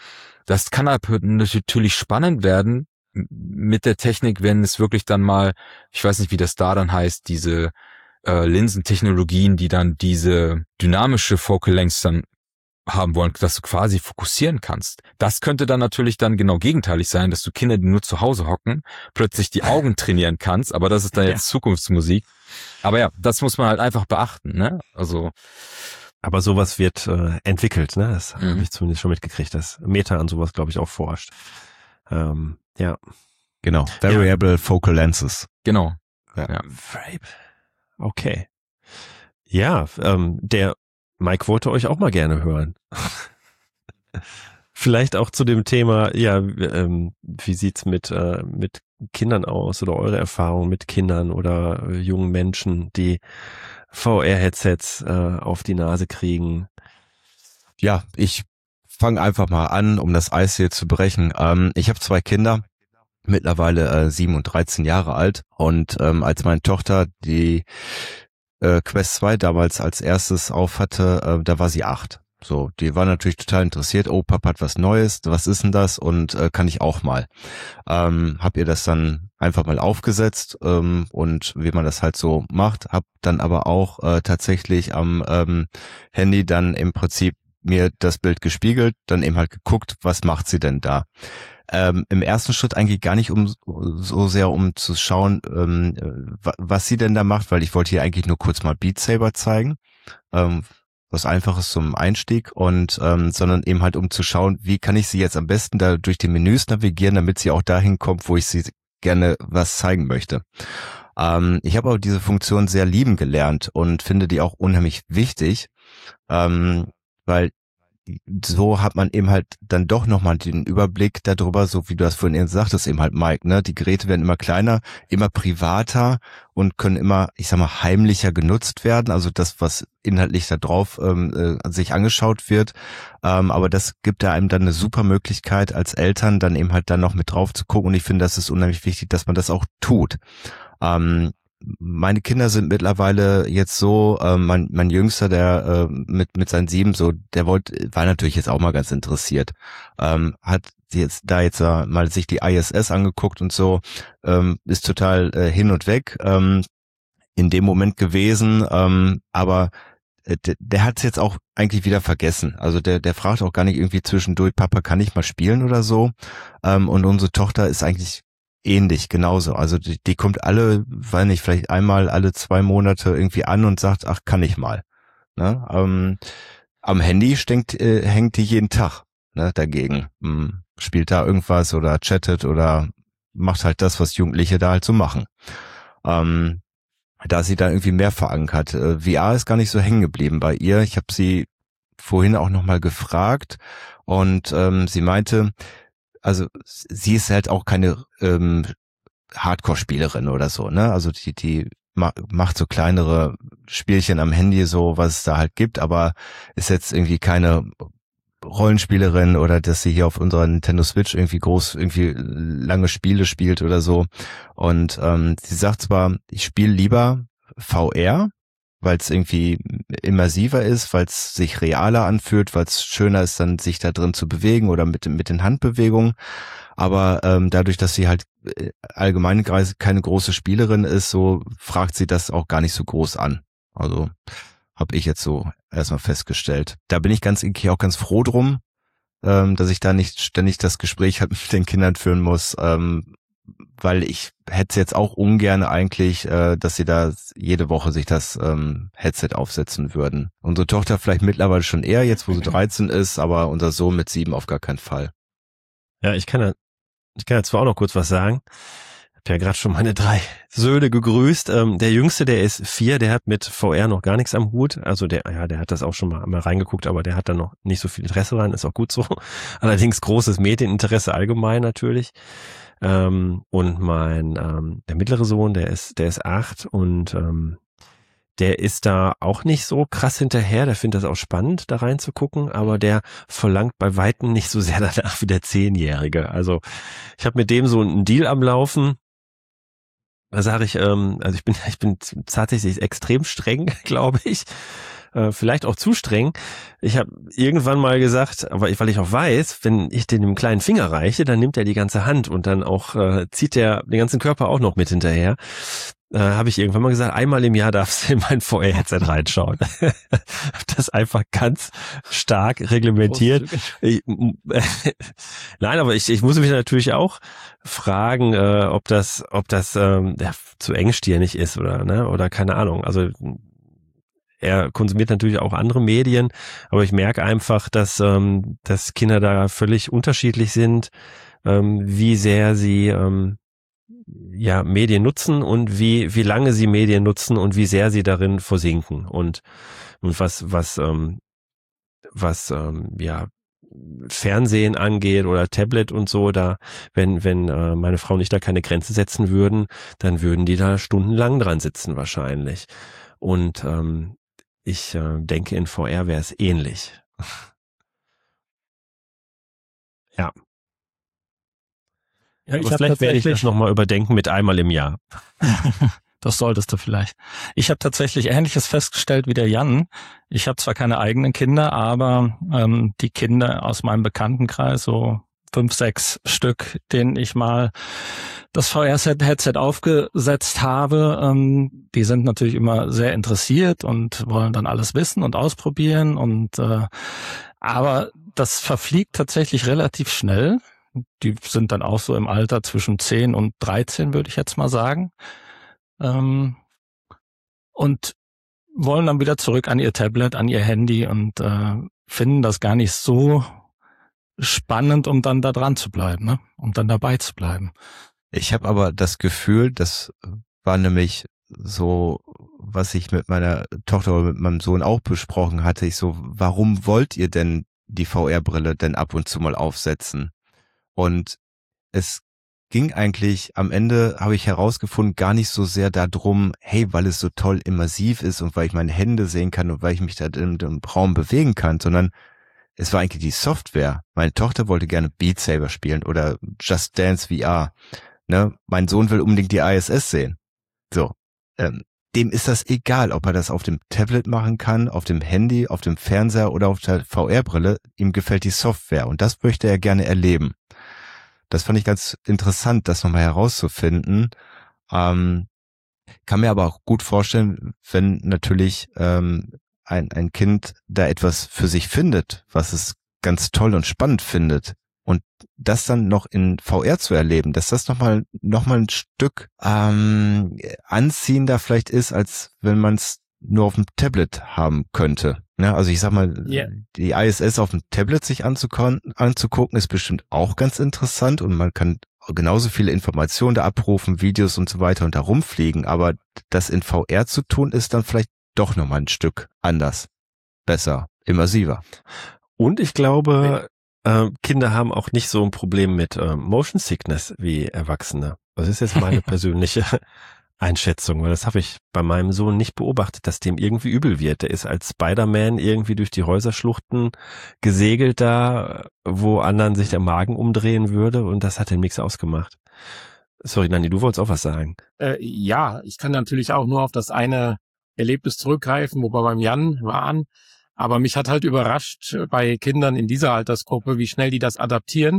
Das kann natürlich spannend werden mit der Technik, wenn es wirklich dann mal, ich weiß nicht, wie das da dann heißt, diese äh, Linsentechnologien, die dann diese dynamische Focal Length dann haben wollen, dass du quasi fokussieren kannst. Das könnte dann natürlich dann genau gegenteilig sein, dass du Kinder, die nur zu Hause hocken, plötzlich die Augen trainieren kannst, aber das ist dann jetzt ja. Zukunftsmusik. Aber ja, das muss man halt einfach beachten, ne? Also aber sowas wird äh, entwickelt, ne? Das mhm. habe ich zumindest schon mitgekriegt, dass Meta an sowas, glaube ich, auch forscht. Ähm, ja. Genau. Variable ja. Focal Lenses. Genau. Ja. ja. Okay. Ja, ähm, der Mike wollte euch auch mal gerne hören. Vielleicht auch zu dem Thema, ja, ähm, wie sieht's mit äh, mit Kindern aus oder eure Erfahrungen mit Kindern oder äh, jungen Menschen, die V R-Headsets äh, auf die Nase kriegen? Ja, ich fange einfach mal an, um das Eis hier zu brechen. Ähm, ich habe zwei Kinder, mittlerweile äh, sieben und dreizehn Jahre alt, und ähm, als meine Tochter die äh, Quest zwei damals als erstes auf hatte, äh, da war sie acht. So, die war natürlich total interessiert. Oh, Papa hat was Neues. Was ist denn das? Und äh, kann ich auch mal? Ähm, hab ihr das dann einfach mal aufgesetzt ähm, und wie man das halt so macht. Hab dann aber auch äh, tatsächlich am ähm, Handy dann im Prinzip mir das Bild gespiegelt, dann eben halt geguckt, was macht sie denn da? Ähm, im ersten Schritt eigentlich gar nicht um so sehr um zu schauen, ähm, was sie denn da macht, weil ich wollte hier eigentlich nur kurz mal Beat Saber zeigen. Ähm, was Einfaches zum Einstieg, und ähm, sondern eben halt um zu schauen, wie kann ich sie jetzt am besten da durch die Menüs navigieren, damit sie auch dahin kommt, wo ich sie gerne was zeigen möchte. Ähm, ich habe auch diese Funktion sehr lieben gelernt und finde die auch unheimlich wichtig, ähm, weil so hat man eben halt dann doch nochmal den Überblick darüber, so wie du das vorhin eben sagtest, eben halt Mike, ne? Die Geräte werden immer kleiner, immer privater und können immer, ich sag mal, heimlicher genutzt werden. Also das, was inhaltlich da drauf ähm, äh, sich angeschaut wird. Ähm, aber das gibt da einem dann eine super Möglichkeit, als Eltern dann eben halt dann noch mit drauf zu gucken. Und ich finde, das ist unheimlich wichtig, dass man das auch tut. Ähm, meine Kinder sind mittlerweile jetzt so, äh, mein, mein Jüngster, der äh, mit mit seinen sieben, so, der wollte, war natürlich jetzt auch mal ganz interessiert, ähm, hat jetzt da jetzt äh, mal sich die I S S angeguckt und so, ähm, ist total äh, hin und weg ähm, in dem Moment gewesen, ähm, aber äh, der, der hat es jetzt auch eigentlich wieder vergessen. Also der der fragt auch gar nicht irgendwie zwischendurch, Papa, kann ich mal spielen oder so? Ähm, und unsere Tochter ist eigentlich ähnlich, genauso. Also die, die kommt alle, weiß nicht, vielleicht einmal alle zwei Monate irgendwie an und sagt, ach, kann ich mal. Ne? Ähm, am Handy stinkt, äh, hängt die jeden Tag, ne, dagegen. Hm, spielt da irgendwas oder chattet oder macht halt das, was Jugendliche da halt so machen. Ähm, da ist sie dann irgendwie mehr verankert. Äh, V R ist gar nicht so hängen geblieben bei ihr. Ich habe sie vorhin auch nochmal gefragt und ähm, sie meinte, also sie ist halt auch keine ähm, Hardcore-Spielerin oder so, ne? Also die die ma- macht so kleinere Spielchen am Handy, so was es da halt gibt, aber ist jetzt irgendwie keine Rollenspielerin oder dass sie hier auf unserer Nintendo Switch irgendwie groß irgendwie lange Spiele spielt oder so. Und ähm, sie sagt zwar, ich spiele lieber V R, weil es irgendwie immersiver ist, weil es sich realer anfühlt, weil es schöner ist, dann sich da drin zu bewegen oder mit, mit den Handbewegungen. Aber ähm, dadurch, dass sie halt äh, allgemein keine große Spielerin ist, so fragt sie das auch gar nicht so groß an. Also habe ich jetzt so erstmal festgestellt. Da bin ich ganz irgendwie auch ganz froh drum, ähm, dass ich da nicht ständig das Gespräch halt mit den Kindern führen muss, ähm, weil ich hätte es jetzt auch ungern eigentlich, äh, dass sie da jede Woche sich das ähm, Headset aufsetzen würden. Unsere Tochter vielleicht mittlerweile schon eher, jetzt wo sie dreizehn ist, aber unser Sohn mit sieben auf gar keinen Fall. Ja, ich kann ja, ich kann ja zwar auch noch kurz was sagen. Ich habe ja gerade schon meine drei Söhne gegrüßt. Ähm, der Jüngste, der ist vier, der hat mit V R noch gar nichts am Hut. Also der, ja, der hat das auch schon mal, mal reingeguckt, aber der hat da noch nicht so viel Interesse rein, ist auch gut so. Allerdings großes Medieninteresse allgemein natürlich. Ähm, und mein ähm, der mittlere Sohn, der ist der ist acht und ähm, der ist da auch nicht so krass hinterher, der findet das auch spannend, da reinzugucken, aber der verlangt bei Weitem nicht so sehr danach wie der Zehnjährige. Also ich habe mit dem so einen Deal am Laufen. Da sage ich, ähm, also ich bin ich bin tatsächlich extrem streng, glaube ich. Äh, vielleicht auch zu streng. Ich habe irgendwann mal gesagt, aber ich, weil ich auch weiß, wenn ich den dem kleinen Finger reiche, dann nimmt er die ganze Hand und dann auch äh, zieht er den ganzen Körper auch noch mit hinterher. Äh, habe ich irgendwann mal gesagt, einmal im Jahr darfst du in mein V R-Headset reinschauen. Das einfach ganz stark reglementiert. Ich, äh, Nein, aber ich, ich muss mich natürlich auch fragen, äh, ob das, ob das ähm, ja, zu engstirnig ist oder ne oder keine Ahnung. Also er konsumiert natürlich auch andere Medien, aber ich merke einfach, dass ähm, dass Kinder da völlig unterschiedlich sind, ähm, wie sehr sie ähm, ja Medien nutzen und wie wie lange sie Medien nutzen und wie sehr sie darin versinken und und was was ähm, was ähm, ja Fernsehen angeht oder Tablet und so, da wenn wenn äh, meine Frau nicht da keine Grenze setzen würden, dann würden die da stundenlang dran sitzen wahrscheinlich. Und ähm, ich äh, denke, in V R wäre es ähnlich. Ja. Ja, ich Aber vielleicht werde ich das nochmal überdenken mit einmal im Jahr. Das solltest du vielleicht. Ich habe tatsächlich Ähnliches festgestellt wie der Jan. Ich habe zwar keine eigenen Kinder, aber ähm, die Kinder aus meinem Bekanntenkreis, so fünf, sechs Stück, denen ich mal das V R-Headset aufgesetzt habe, ähm, die sind natürlich immer sehr interessiert und wollen dann alles wissen und ausprobieren. Und äh, aber das verfliegt tatsächlich relativ schnell. Die sind dann auch so im Alter zwischen zehn und dreizehn, würde ich jetzt mal sagen. Ähm, und wollen dann wieder zurück an ihr Tablet, an ihr Handy und äh, finden das gar nicht so spannend, um dann da dran zu bleiben, ne? Um dann dabei zu bleiben. Ich habe aber das Gefühl, das war nämlich so, was ich mit meiner Tochter oder mit meinem Sohn auch besprochen hatte. Ich so, warum wollt ihr denn die V R-Brille denn ab und zu mal aufsetzen? Und es ging eigentlich, am Ende habe ich herausgefunden, gar nicht so sehr darum, hey, weil es so toll immersiv ist und weil ich meine Hände sehen kann und weil ich mich da im, im Raum bewegen kann, sondern es war eigentlich die Software. Meine Tochter wollte gerne Beat Saber spielen oder Just Dance V R. Ne? Mein Sohn will unbedingt die I S S sehen. So. ähm, dem ist das egal, ob er das auf dem Tablet machen kann, auf dem Handy, auf dem Fernseher oder auf der V R-Brille. Ihm gefällt die Software und das möchte er gerne erleben. Das fand ich ganz interessant, das nochmal herauszufinden. Ähm, kann mir aber auch gut vorstellen, wenn natürlich ähm, ein, ein Kind da etwas für sich findet, was es ganz toll und spannend findet, und das dann noch in V R zu erleben, dass das nochmal noch mal ein Stück ähm, anziehender vielleicht ist, als wenn man es nur auf dem Tablet haben könnte. Ja, also ich sag mal, yeah. die I S S auf dem Tablet sich anzugucken, anzugucken, ist bestimmt auch ganz interessant und man kann genauso viele Informationen da abrufen, Videos und so weiter und da rumfliegen, aber das in V R zu tun, ist dann vielleicht doch nochmal ein Stück anders, besser, immersiver. Und ich glaube, äh, Kinder haben auch nicht so ein Problem mit äh, Motion Sickness wie Erwachsene. Das ist jetzt meine persönliche Einschätzung, weil das habe ich bei meinem Sohn nicht beobachtet, dass dem irgendwie übel wird. Der ist als Spider-Man irgendwie durch die Häuserschluchten gesegelt da, wo anderen sich der Magen umdrehen würde, und das hat ihm nichts ausgemacht. Sorry, Nanni, du wolltest auch was sagen. Äh, ja, ich kann natürlich auch nur auf das eine Erlebnis zurückgreifen, wo wir beim Jan waren. Aber mich hat halt überrascht bei Kindern in dieser Altersgruppe, wie schnell die das adaptieren.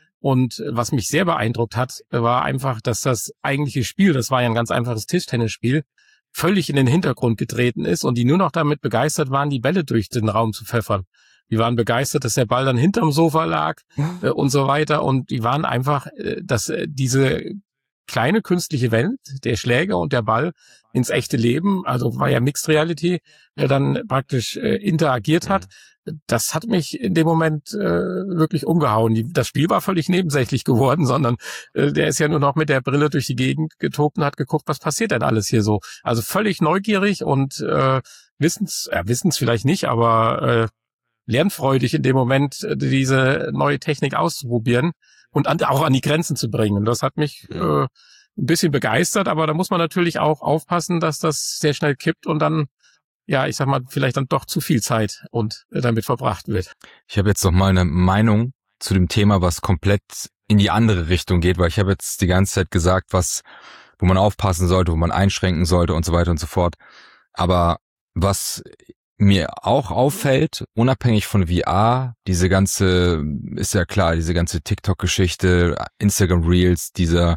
Und was mich sehr beeindruckt hat, war einfach, dass das eigentliche Spiel, das war ja ein ganz einfaches Tischtennisspiel, völlig in den Hintergrund getreten ist und die nur noch damit begeistert waren, die Bälle durch den Raum zu pfeffern. Die waren begeistert, dass der Ball dann hinterm Sofa lag äh, und so weiter. Und die waren einfach, äh, dass äh, diese kleine künstliche Welt, der Schläger und der Ball ins echte Leben, also war ja Mixed Reality, der dann praktisch äh, interagiert hat. Das hat mich in dem Moment äh, wirklich umgehauen. Die, das Spiel war völlig nebensächlich geworden, sondern äh, der ist ja nur noch mit der Brille durch die Gegend getobt und hat geguckt, was passiert denn alles hier so. Also völlig neugierig und äh, wissens, äh, wissens vielleicht nicht, aber äh, lernfreudig in dem Moment, äh, diese neue Technik auszuprobieren und an, auch an die Grenzen zu bringen. Das hat mich äh, ein bisschen begeistert, aber da muss man natürlich auch aufpassen, dass das sehr schnell kippt und dann, ja, ich sag mal, vielleicht dann doch zu viel Zeit und äh, damit verbracht wird. Ich habe jetzt noch mal eine Meinung zu dem Thema, was komplett in die andere Richtung geht, weil ich habe jetzt die ganze Zeit gesagt, was, wo man aufpassen sollte, wo man einschränken sollte und so weiter und so fort. Aber was mir auch auffällt, unabhängig von V R, diese ganze, ist ja klar, diese ganze TikTok-Geschichte, Instagram Reels, dieser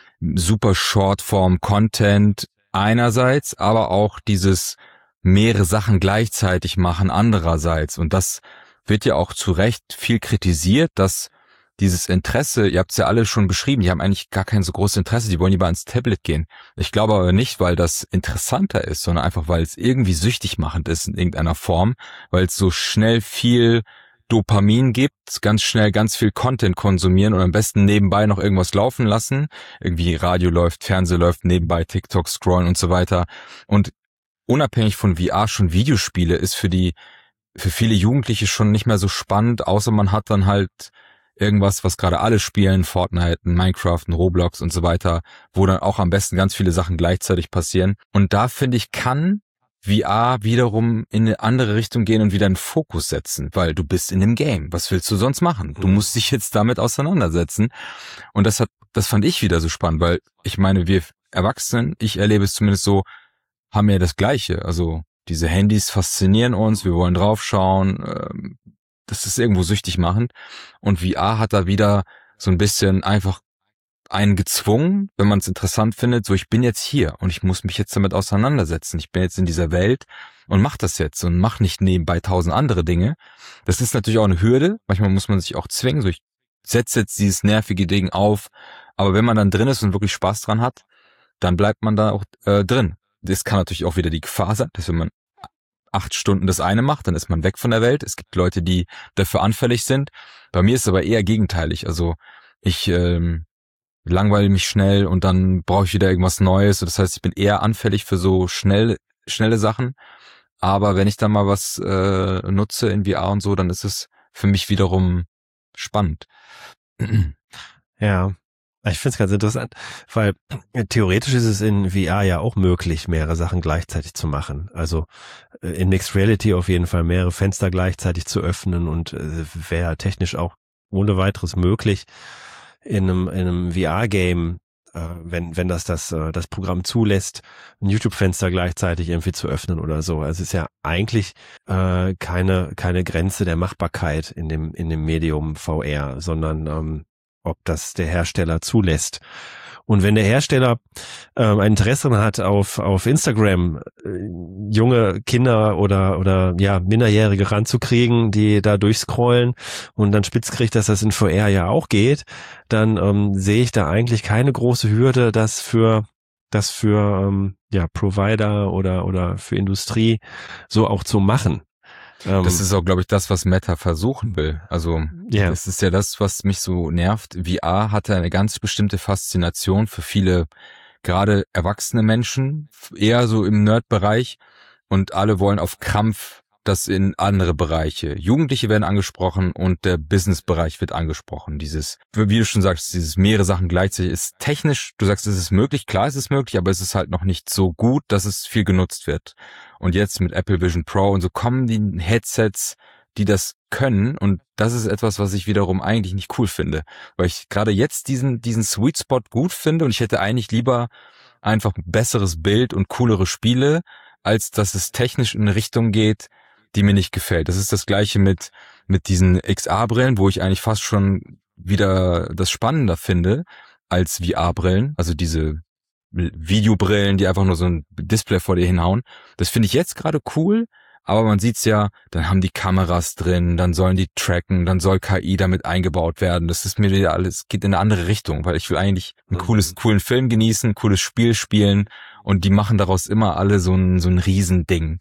super Shortform-Content einerseits, aber auch dieses mehrere Sachen gleichzeitig machen andererseits. Und das wird ja auch zu Recht viel kritisiert, dass dieses Interesse, ihr habt es ja alle schon beschrieben, die haben eigentlich gar kein so großes Interesse, die wollen lieber ans Tablet gehen. Ich glaube aber nicht, weil das interessanter ist, sondern einfach, weil es irgendwie süchtig machend ist in irgendeiner Form, weil es so schnell viel Dopamin gibt, ganz schnell ganz viel Content konsumieren und am besten nebenbei noch irgendwas laufen lassen. Irgendwie Radio läuft, Fernseh läuft, nebenbei TikTok scrollen und so weiter. Und unabhängig von V R schon Videospiele ist für die, für viele Jugendliche schon nicht mehr so spannend, außer man hat dann halt irgendwas, was gerade alle spielen, Fortnite, Minecraft, Roblox und so weiter, wo dann auch am besten ganz viele Sachen gleichzeitig passieren. Und da, finde ich, kann V R wiederum in eine andere Richtung gehen und wieder einen Fokus setzen, weil du bist in dem Game. Was willst du sonst machen? Du musst dich jetzt damit auseinandersetzen. Und das hat, das fand ich wieder so spannend, weil ich meine, wir Erwachsenen, ich erlebe es zumindest so, haben ja das Gleiche. Also diese Handys faszinieren uns, wir wollen draufschauen, das ist irgendwo süchtig machend. Und V R hat da wieder so ein bisschen einfach einen gezwungen, wenn man es interessant findet, so ich bin jetzt hier und ich muss mich jetzt damit auseinandersetzen. Ich bin jetzt in dieser Welt und mach das jetzt und mach nicht nebenbei tausend andere Dinge. Das ist natürlich auch eine Hürde. Manchmal muss man sich auch zwingen, so ich setze jetzt dieses nervige Ding auf. Aber wenn man dann drin ist und wirklich Spaß dran hat, dann bleibt man da auch äh, drin. Das kann natürlich auch wieder die Gefahr sein, dass wenn man acht Stunden das eine macht, dann ist man weg von der Welt. Es gibt Leute, die dafür anfällig sind. Bei mir ist es aber eher gegenteilig. Also ich ähm, langweile mich schnell und dann brauche ich wieder irgendwas Neues. Das heißt, ich bin eher anfällig für so schnell, schnelle Sachen. Aber wenn ich dann mal was äh, nutze in V R und so, dann ist es für mich wiederum spannend. Ja. Ich finde es ganz interessant, weil theoretisch ist es in V R ja auch möglich, mehrere Sachen gleichzeitig zu machen. Also in Mixed Reality auf jeden Fall mehrere Fenster gleichzeitig zu öffnen und wäre technisch auch ohne weiteres möglich, in einem, in einem V R-Game wenn wenn das das das Programm zulässt, ein YouTube-Fenster gleichzeitig irgendwie zu öffnen oder so. Also es ist ja eigentlich äh, keine keine Grenze der Machbarkeit in dem in dem Medium V R, sondern ähm, ob das der Hersteller zulässt. Und wenn der Hersteller ähm, ein Interesse hat, auf auf Instagram äh, junge Kinder oder oder ja Minderjährige ranzukriegen, die da durchscrollen und dann spitz kriegt, dass das in V R ja auch geht, dann ähm, sehe ich da eigentlich keine große Hürde, das für das für ähm, ja Provider oder oder für Industrie so auch zu machen. Das ist auch, glaube ich, das, was Meta versuchen will. Also yeah. Das ist ja das, was mich so nervt. V R hatte eine ganz bestimmte Faszination für viele, gerade erwachsene Menschen, eher so im Nerd-Bereich. Und alle wollen auf Krampf das in andere Bereiche. Jugendliche werden angesprochen und der Business-Bereich wird angesprochen. Dieses, wie du schon sagst, dieses mehrere Sachen gleichzeitig ist technisch. Du sagst, es ist möglich. Klar, es ist möglich, aber es ist halt noch nicht so gut, dass es viel genutzt wird. Und jetzt mit Apple Vision Pro und so kommen die Headsets, die das können. Und das ist etwas, was ich wiederum eigentlich nicht cool finde. Weil ich gerade jetzt diesen, diesen Sweet Spot gut finde und ich hätte eigentlich lieber einfach ein besseres Bild und coolere Spiele, als dass es technisch in eine Richtung geht, die mir nicht gefällt. Das ist das Gleiche mit mit diesen X R-Brillen, wo ich eigentlich fast schon wieder das spannender finde als V R-Brillen, also diese Videobrillen, die einfach nur so ein Display vor dir hinhauen. Das finde ich jetzt gerade cool, aber man sieht's ja, dann haben die Kameras drin, dann sollen die tracken, dann soll K I damit eingebaut werden. Das ist mir wieder alles, geht in eine andere Richtung, weil ich will eigentlich ein cooles, coolen Film genießen, ein cooles Spiel spielen und die machen daraus immer alle so ein, so ein Riesending.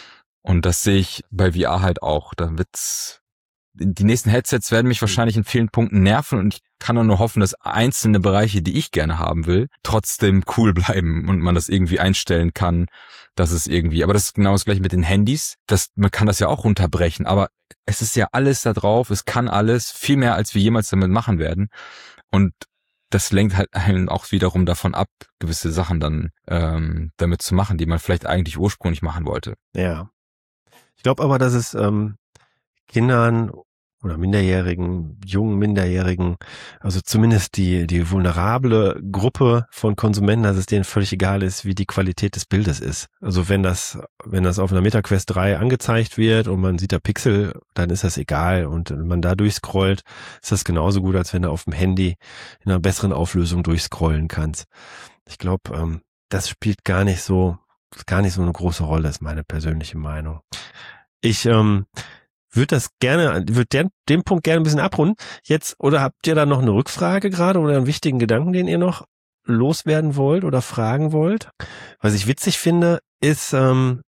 Und das sehe ich bei V R halt auch. Da wird's, die nächsten Headsets werden mich wahrscheinlich in vielen Punkten nerven und ich kann auch nur hoffen, dass einzelne Bereiche, die ich gerne haben will, trotzdem cool bleiben und man das irgendwie einstellen kann, dass es irgendwie, aber das ist genau das gleiche mit den Handys, das, man kann das ja auch runterbrechen, aber es ist ja alles da drauf, es kann alles, viel mehr als wir jemals damit machen werden und das lenkt halt einen auch wiederum davon ab, gewisse Sachen dann ähm, damit zu machen, die man vielleicht eigentlich ursprünglich machen wollte. Ja. Ich glaube aber, dass es ähm, Kindern oder Minderjährigen, jungen Minderjährigen, also zumindest die die vulnerable Gruppe von Konsumenten, dass es denen völlig egal ist, wie die Qualität des Bildes ist. Also wenn das wenn das auf einer MetaQuest drei angezeigt wird und man sieht da Pixel, dann ist das egal und wenn man da durchscrollt, ist das genauso gut, als wenn du auf dem Handy in einer besseren Auflösung durchscrollen kannst. Ich glaube, ähm, das spielt gar nicht so gar nicht so eine große Rolle, ist meine persönliche Meinung. Ich ähm, würde das gerne, würde den, den Punkt gerne ein bisschen abrunden. Jetzt, oder habt ihr da noch eine Rückfrage gerade oder einen wichtigen Gedanken, den ihr noch loswerden wollt oder fragen wollt? Was ich witzig finde, ist ähm,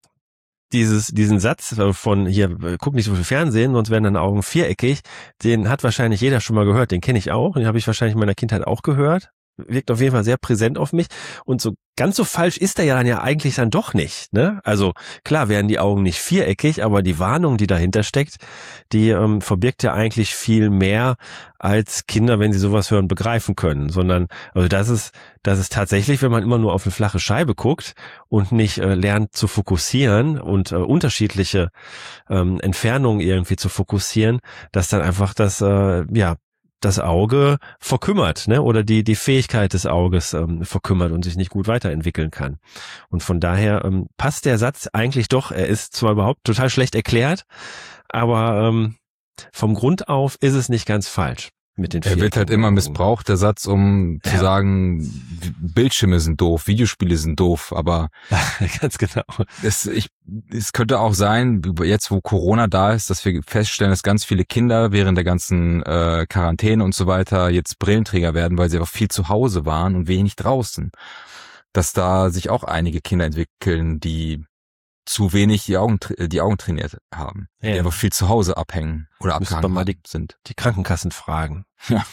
dieses diesen Satz von hier, guck nicht so viel Fernsehen, sonst werden deine Augen viereckig. Den hat wahrscheinlich jeder schon mal gehört, den kenne ich auch. Den habe ich wahrscheinlich in meiner Kindheit auch gehört. Wirkt auf jeden Fall sehr präsent auf mich. Und so ganz so falsch ist er ja dann ja eigentlich dann doch nicht, ne? Also klar werden die Augen nicht viereckig, aber die Warnung, die dahinter steckt, die ähm, verbirgt ja eigentlich viel mehr, als Kinder, wenn sie sowas hören, begreifen können. Sondern, also das ist, das ist tatsächlich, wenn man immer nur auf eine flache Scheibe guckt und nicht äh, lernt zu fokussieren und äh, unterschiedliche ähm, Entfernungen irgendwie zu fokussieren, dass dann einfach das, äh, ja, das Auge verkümmert, ne, oder die die Fähigkeit des Auges ähm, verkümmert und sich nicht gut weiterentwickeln kann. Und von daher ähm, passt der Satz eigentlich doch. Er ist zwar überhaupt total schlecht erklärt, aber ähm, vom Grund auf ist es nicht ganz falsch. Mit den er wird halt immer missbraucht, der Satz, um ja. zu sagen, Bildschirme sind doof, Videospiele sind doof, aber ganz genau. Es, ich, es könnte auch sein, jetzt wo Corona da ist, dass wir feststellen, dass ganz viele Kinder während der ganzen äh, Quarantäne und so weiter jetzt Brillenträger werden, weil sie einfach viel zu Hause waren und wenig draußen. Dass da sich auch einige Kinder entwickeln, die zu wenig die Augen, die Augen trainiert haben, ja. die einfach viel zu Hause abhängen oder abgehangen die, sind. Die Krankenkassen fragen, ja.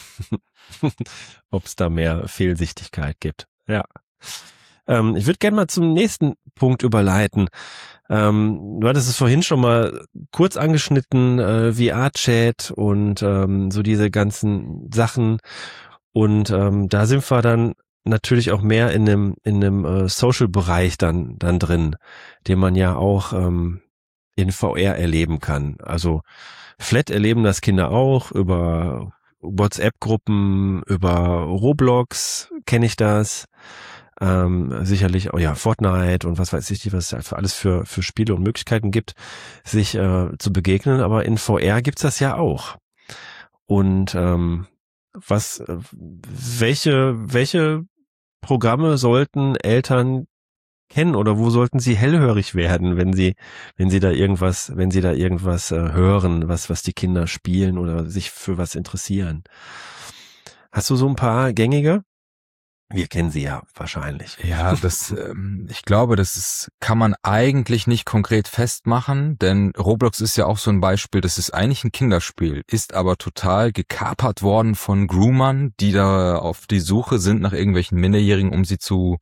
ob es da mehr Fehlsichtigkeit gibt. Ja. Ähm, ich würde gerne mal zum nächsten Punkt überleiten. Ähm, du hattest es vorhin schon mal kurz angeschnitten, äh, V R-Chat und ähm, so diese ganzen Sachen. Und ähm, da sind wir dann natürlich auch mehr in dem in dem äh, Social-Bereich dann dann drin, den man ja auch ähm, in V R erleben kann. Also Flat erleben das Kinder auch über WhatsApp-Gruppen, über Roblox kenne ich das. Ähm, sicherlich, oh ja, Fortnite und was weiß ich, was es alles für, für Spiele und Möglichkeiten gibt, sich äh, zu begegnen. Aber in V R gibt's das ja auch. Und ähm, was, äh, welche, welche Programme sollten Eltern kennen oder wo sollten sie hellhörig werden, wenn sie, wenn sie da irgendwas, wenn sie da irgendwas äh, hören, was, was die Kinder spielen oder sich für was interessieren? Hast du so ein paar gängige? Wir kennen sie ja wahrscheinlich. Ja, das, ähm, ich glaube, das ist, kann man eigentlich nicht konkret festmachen, denn Roblox ist ja auch so ein Beispiel, das ist eigentlich ein Kinderspiel, ist aber total gekapert worden von Groomern, die da auf die Suche sind nach irgendwelchen Minderjährigen, um sie zu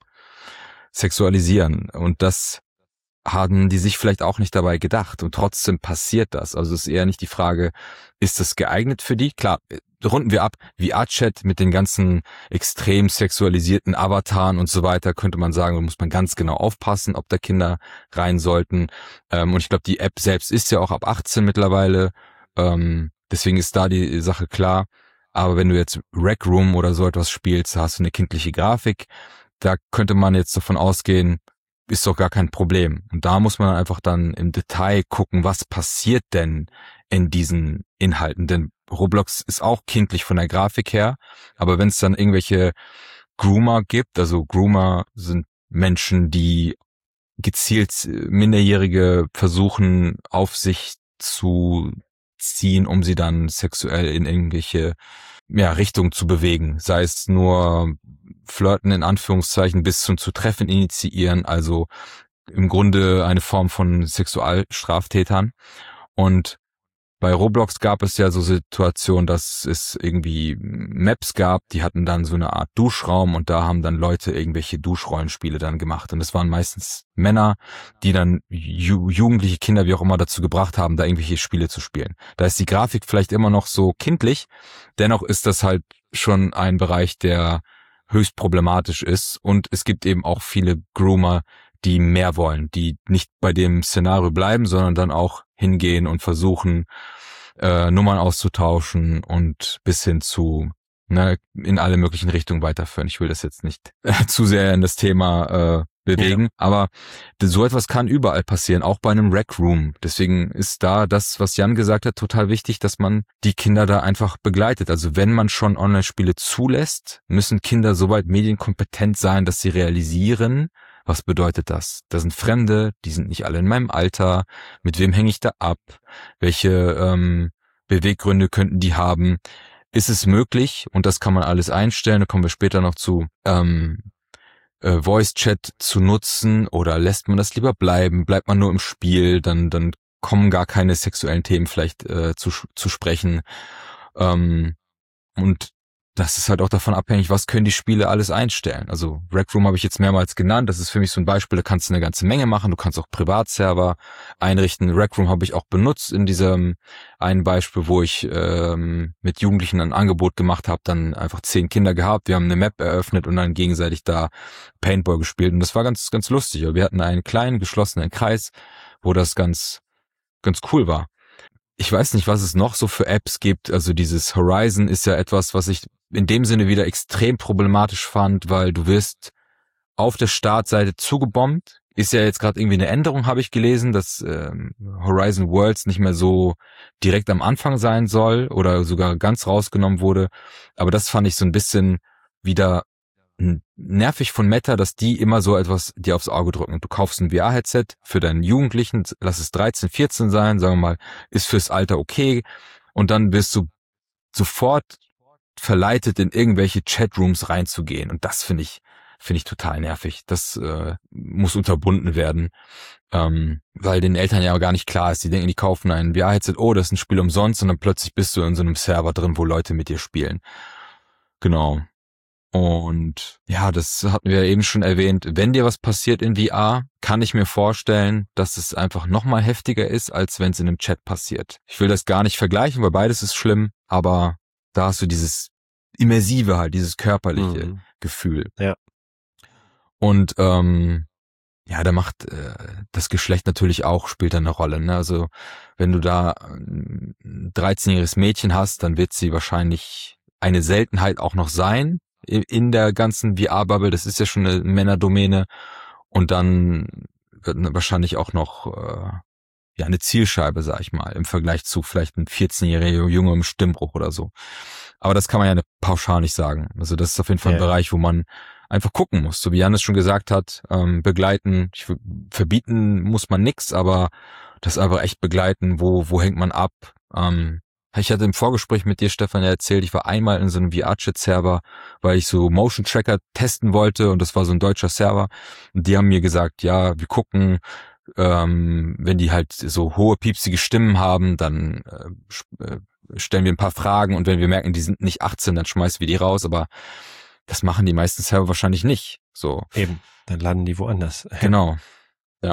sexualisieren. Und das haben die sich vielleicht auch nicht dabei gedacht. Und trotzdem passiert das. Also es ist eher nicht die Frage, ist das geeignet für die? Klar, runden wir ab, V R-Chat mit den ganzen extrem sexualisierten Avataren und so weiter, könnte man sagen, da muss man ganz genau aufpassen, ob da Kinder rein sollten. Ähm, und ich glaube, die App selbst ist ja auch ab achtzehn mittlerweile. Ähm, deswegen ist da die Sache klar. Aber wenn du jetzt Rec Room oder so etwas spielst, hast du eine kindliche Grafik. Da könnte man jetzt davon ausgehen, ist doch gar kein Problem. Und da muss man einfach dann im Detail gucken, was passiert denn in diesen Inhalten. Denn Roblox ist auch kindlich von der Grafik her, aber wenn es dann irgendwelche Groomer gibt, also Groomer sind Menschen, die gezielt Minderjährige versuchen auf sich zu ziehen, um sie dann sexuell in irgendwelche ja, Richtungen zu bewegen. Sei es nur Flirten in Anführungszeichen bis zum zu Treffen initiieren, also im Grunde eine Form von Sexualstraftätern. Und bei Roblox gab es ja so Situationen, dass es irgendwie Maps gab, die hatten dann so eine Art Duschraum und da haben dann Leute irgendwelche Duschrollenspiele dann gemacht. Und es waren meistens Männer, die dann ju- jugendliche Kinder, wie auch immer, dazu gebracht haben, da irgendwelche Spiele zu spielen. Da ist die Grafik vielleicht immer noch so kindlich, dennoch ist das halt schon ein Bereich, der höchst problematisch ist. Und es gibt eben auch viele Groomer, die mehr wollen, die nicht bei dem Szenario bleiben, sondern dann auch hingehen und versuchen, äh, Nummern auszutauschen und bis hin zu ne, in alle möglichen Richtungen weiterführen. Ich will das jetzt nicht äh, zu sehr in das Thema äh, bewegen, ja. Aber so etwas kann überall passieren, auch bei einem Rec Room. Deswegen ist da das, was Jan gesagt hat, total wichtig, dass man die Kinder da einfach begleitet. Also wenn man schon Online-Spiele zulässt, müssen Kinder soweit medienkompetent sein, dass sie realisieren, was bedeutet das? Da sind Fremde, die sind nicht alle in meinem Alter. Mit wem hänge ich da ab? Welche ähm, Beweggründe könnten die haben? Ist es möglich, und das kann man alles einstellen, da kommen wir später noch zu, ähm, äh, Voice-Chat zu nutzen oder lässt man das lieber bleiben? Bleibt man nur im Spiel? Dann dann kommen gar keine sexuellen Themen vielleicht äh, zu zu sprechen. Ähm, und das ist halt auch davon abhängig, was können die Spiele alles einstellen. Also Rec Room habe ich jetzt mehrmals genannt. Das ist für mich so ein Beispiel, da kannst du eine ganze Menge machen. Du kannst auch Privatserver einrichten. Rec Room habe ich auch benutzt in diesem einen Beispiel, wo ich ähm, mit Jugendlichen ein Angebot gemacht habe, dann einfach zehn Kinder gehabt. Wir haben eine Map eröffnet und dann gegenseitig da Paintball gespielt. Und das war ganz ganz lustig. Wir hatten einen kleinen, geschlossenen Kreis, wo das ganz ganz cool war. Ich weiß nicht, was es noch so für Apps gibt. Also dieses Horizon ist ja etwas, was ich in dem Sinne wieder extrem problematisch fand, weil du wirst auf der Startseite zugebombt. Ist ja jetzt gerade irgendwie eine Änderung, habe ich gelesen, dass ähm, Horizon Worlds nicht mehr so direkt am Anfang sein soll oder sogar ganz rausgenommen wurde. Aber das fand ich so ein bisschen wieder nervig von Meta, dass die immer so etwas dir aufs Auge drücken. Du kaufst ein V R-Headset für deinen Jugendlichen, lass es dreizehn, vierzehn sein, sagen wir mal, ist fürs Alter okay. Und dann wirst du sofort verleitet, in irgendwelche Chatrooms reinzugehen. Und das finde ich finde ich total nervig. Das äh, muss unterbunden werden, ähm, weil den Eltern ja gar nicht klar ist. Die denken, die kaufen ein V R-Headset, oh, das ist ein Spiel umsonst, und dann plötzlich bist du in so einem Server drin, wo Leute mit dir spielen. Genau. Und ja, das hatten wir eben schon erwähnt. Wenn dir was passiert in V R, kann ich mir vorstellen, dass es einfach nochmal heftiger ist, als wenn es in einem Chat passiert. Ich will das gar nicht vergleichen, weil beides ist schlimm, aber da hast du dieses Immersive halt, dieses körperliche mhm. Gefühl. Ja. Und ähm, ja, da macht äh, das Geschlecht natürlich auch, spielt da eine Rolle. Ne? Also wenn du da ein dreizehnjähriges Mädchen hast, dann wird sie wahrscheinlich eine Seltenheit auch noch sein in der ganzen V R-Bubble. Das ist ja schon eine Männerdomäne. Und dann wird wahrscheinlich auch noch äh, ja eine Zielscheibe, sag ich mal, im Vergleich zu vielleicht ein vierzehnjähriger Junge im Stimmbruch oder so. Aber das kann man ja pauschal nicht sagen. Also das ist auf jeden Fall ein Ja. Bereich, wo man einfach gucken muss. So wie Jan es schon gesagt hat, ähm, begleiten, ich, verbieten muss man nix, aber das einfach echt begleiten, wo wo hängt man ab. Ähm, ich hatte im Vorgespräch mit dir, Stefan, ja erzählt, ich war einmal in so einem V R-Chat-Server, weil ich so Motion Tracker testen wollte und das war so ein deutscher Server. Und die haben mir gesagt, ja, wir gucken, ähm, wenn die halt so hohe, piepsige Stimmen haben, dann äh, äh, stellen wir ein paar Fragen und wenn wir merken, die sind nicht achtzehn, dann schmeißen wir die raus, aber das machen die meisten Server wahrscheinlich nicht. So. Eben, dann landen die woanders. Genau. Ja.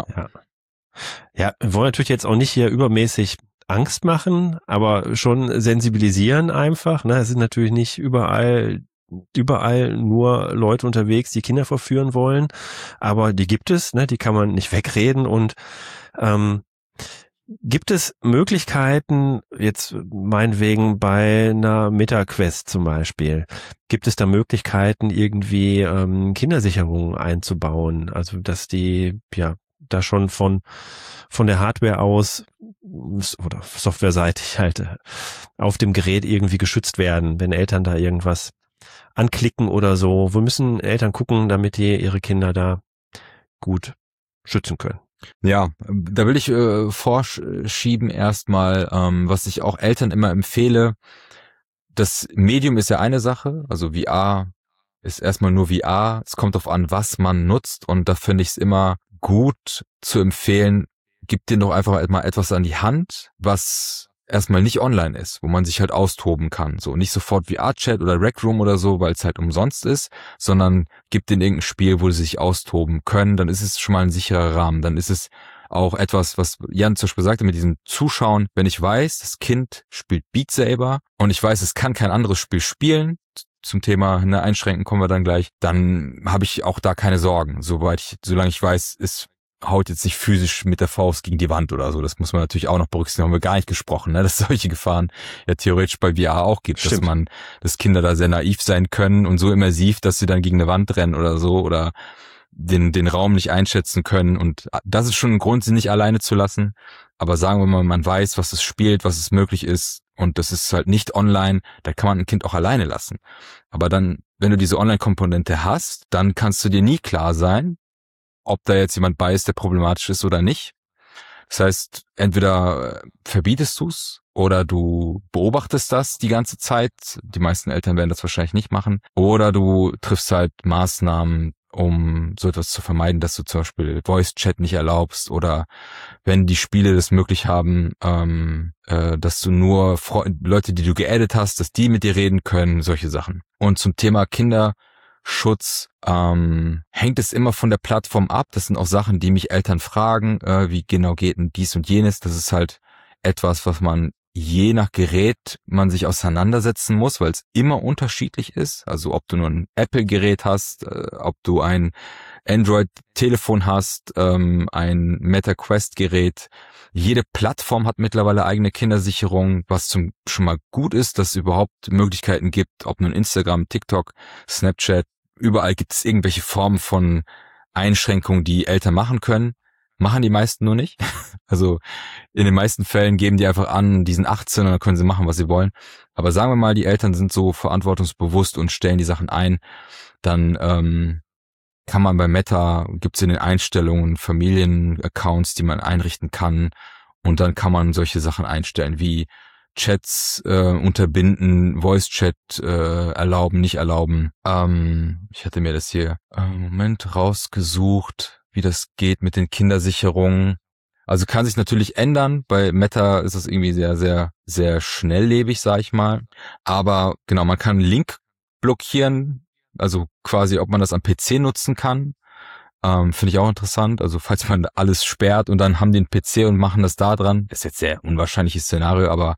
Ja, wir wollen natürlich jetzt auch nicht hier übermäßig Angst machen, aber schon sensibilisieren einfach. Ne? Es sind natürlich nicht überall überall nur Leute unterwegs, die Kinder verführen wollen, aber die gibt es, ne? Die kann man nicht wegreden. Und ähm, gibt es Möglichkeiten, jetzt meinetwegen bei einer Meta-Quest zum Beispiel, gibt es da Möglichkeiten, irgendwie ähm, Kindersicherungen einzubauen? Also dass die ja da schon von von der Hardware aus oder softwareseitig halt auf dem Gerät irgendwie geschützt werden, wenn Eltern da irgendwas anklicken oder so. Wo müssen Eltern gucken, damit die ihre Kinder da gut schützen können? Ja, da will ich äh, vorschieben erstmal, ähm, was ich auch Eltern immer empfehle. Das Medium ist ja eine Sache, also V R ist erstmal nur V R. Es kommt darauf an, was man nutzt, und da finde ich es immer gut zu empfehlen, gib dir doch einfach mal etwas an die Hand, was erstmal nicht online ist, wo man sich halt austoben kann. So nicht sofort V R-Chat oder Rec Room oder so, weil es halt umsonst ist, sondern gib denen irgendein Spiel, wo sie sich austoben können. Dann ist es schon mal ein sicherer Rahmen. Dann ist es auch etwas, was Jan zum Beispiel sagte mit diesem Zuschauen. Wenn ich weiß, das Kind spielt Beat Saber und ich weiß, es kann kein anderes Spiel spielen, zum Thema ne, Einschränken kommen wir dann gleich, dann habe ich auch da keine Sorgen, soweit ich, solange ich weiß, es haut jetzt nicht physisch mit der Faust gegen die Wand oder so. Das muss man natürlich auch noch berücksichtigen, haben wir gar nicht gesprochen, ne? Dass es solche Gefahren ja theoretisch bei V R auch gibt, Stimmt. dass man, dass Kinder da sehr naiv sein können und so immersiv, dass sie dann gegen eine Wand rennen oder so oder den den Raum nicht einschätzen können, und das ist schon ein Grund, sie nicht alleine zu lassen. Aber sagen wir mal, man weiß, was es spielt, was es möglich ist, und das ist halt nicht online, da kann man ein Kind auch alleine lassen. Aber dann, wenn du diese Online-Komponente hast, dann kannst du dir nie klar sein, ob da jetzt jemand bei ist, der problematisch ist oder nicht. Das heißt, entweder verbietest du es oder du beobachtest das die ganze Zeit. Die meisten Eltern werden das wahrscheinlich nicht machen. Oder du triffst halt Maßnahmen, um so etwas zu vermeiden, dass du zum Beispiel Voice-Chat nicht erlaubst, oder wenn die Spiele das möglich haben, ähm, äh, dass du nur Fre- Leute, die du geaddet hast, dass die mit dir reden können, solche Sachen. Und zum Thema Kinderschutz ähm, hängt es immer von der Plattform ab. Das sind auch Sachen, die mich Eltern fragen, äh, wie genau geht denn dies und jenes. Das ist halt etwas, was man je nach Gerät man sich auseinandersetzen muss, weil es immer unterschiedlich ist. Also ob du nur ein Apple-Gerät hast, äh, ob du ein Android-Telefon hast, ähm, ein Meta-Quest-Gerät. Jede Plattform hat mittlerweile eigene Kindersicherung, was zum, schon mal gut ist, dass es überhaupt Möglichkeiten gibt, ob nun Instagram, TikTok, Snapchat, überall gibt es irgendwelche Formen von Einschränkungen, die Eltern machen können. Machen die meisten nur nicht. Also in den meisten Fällen geben die einfach an, die sind achtzehn und dann können sie machen, was sie wollen. Aber sagen wir mal, die Eltern sind so verantwortungsbewusst und stellen die Sachen ein, dann ähm, kann man bei Meta, gibt's in den Einstellungen Familienaccounts, die man einrichten kann, und dann kann man solche Sachen einstellen, wie Chats äh, unterbinden, Voice-Chat äh, erlauben, nicht erlauben. Ähm, ich hatte mir das hier äh, Moment rausgesucht, wie das geht mit den Kindersicherungen. Also kann sich natürlich ändern. Bei Meta ist das irgendwie sehr, sehr, sehr schnelllebig, sag ich mal. Aber genau, man kann einen Link blockieren, also quasi, ob man das am P C nutzen kann. Ähm, finde ich auch interessant. Also falls man alles sperrt und dann haben die einen P C und machen das da dran. Das ist jetzt sehr unwahrscheinliches Szenario, aber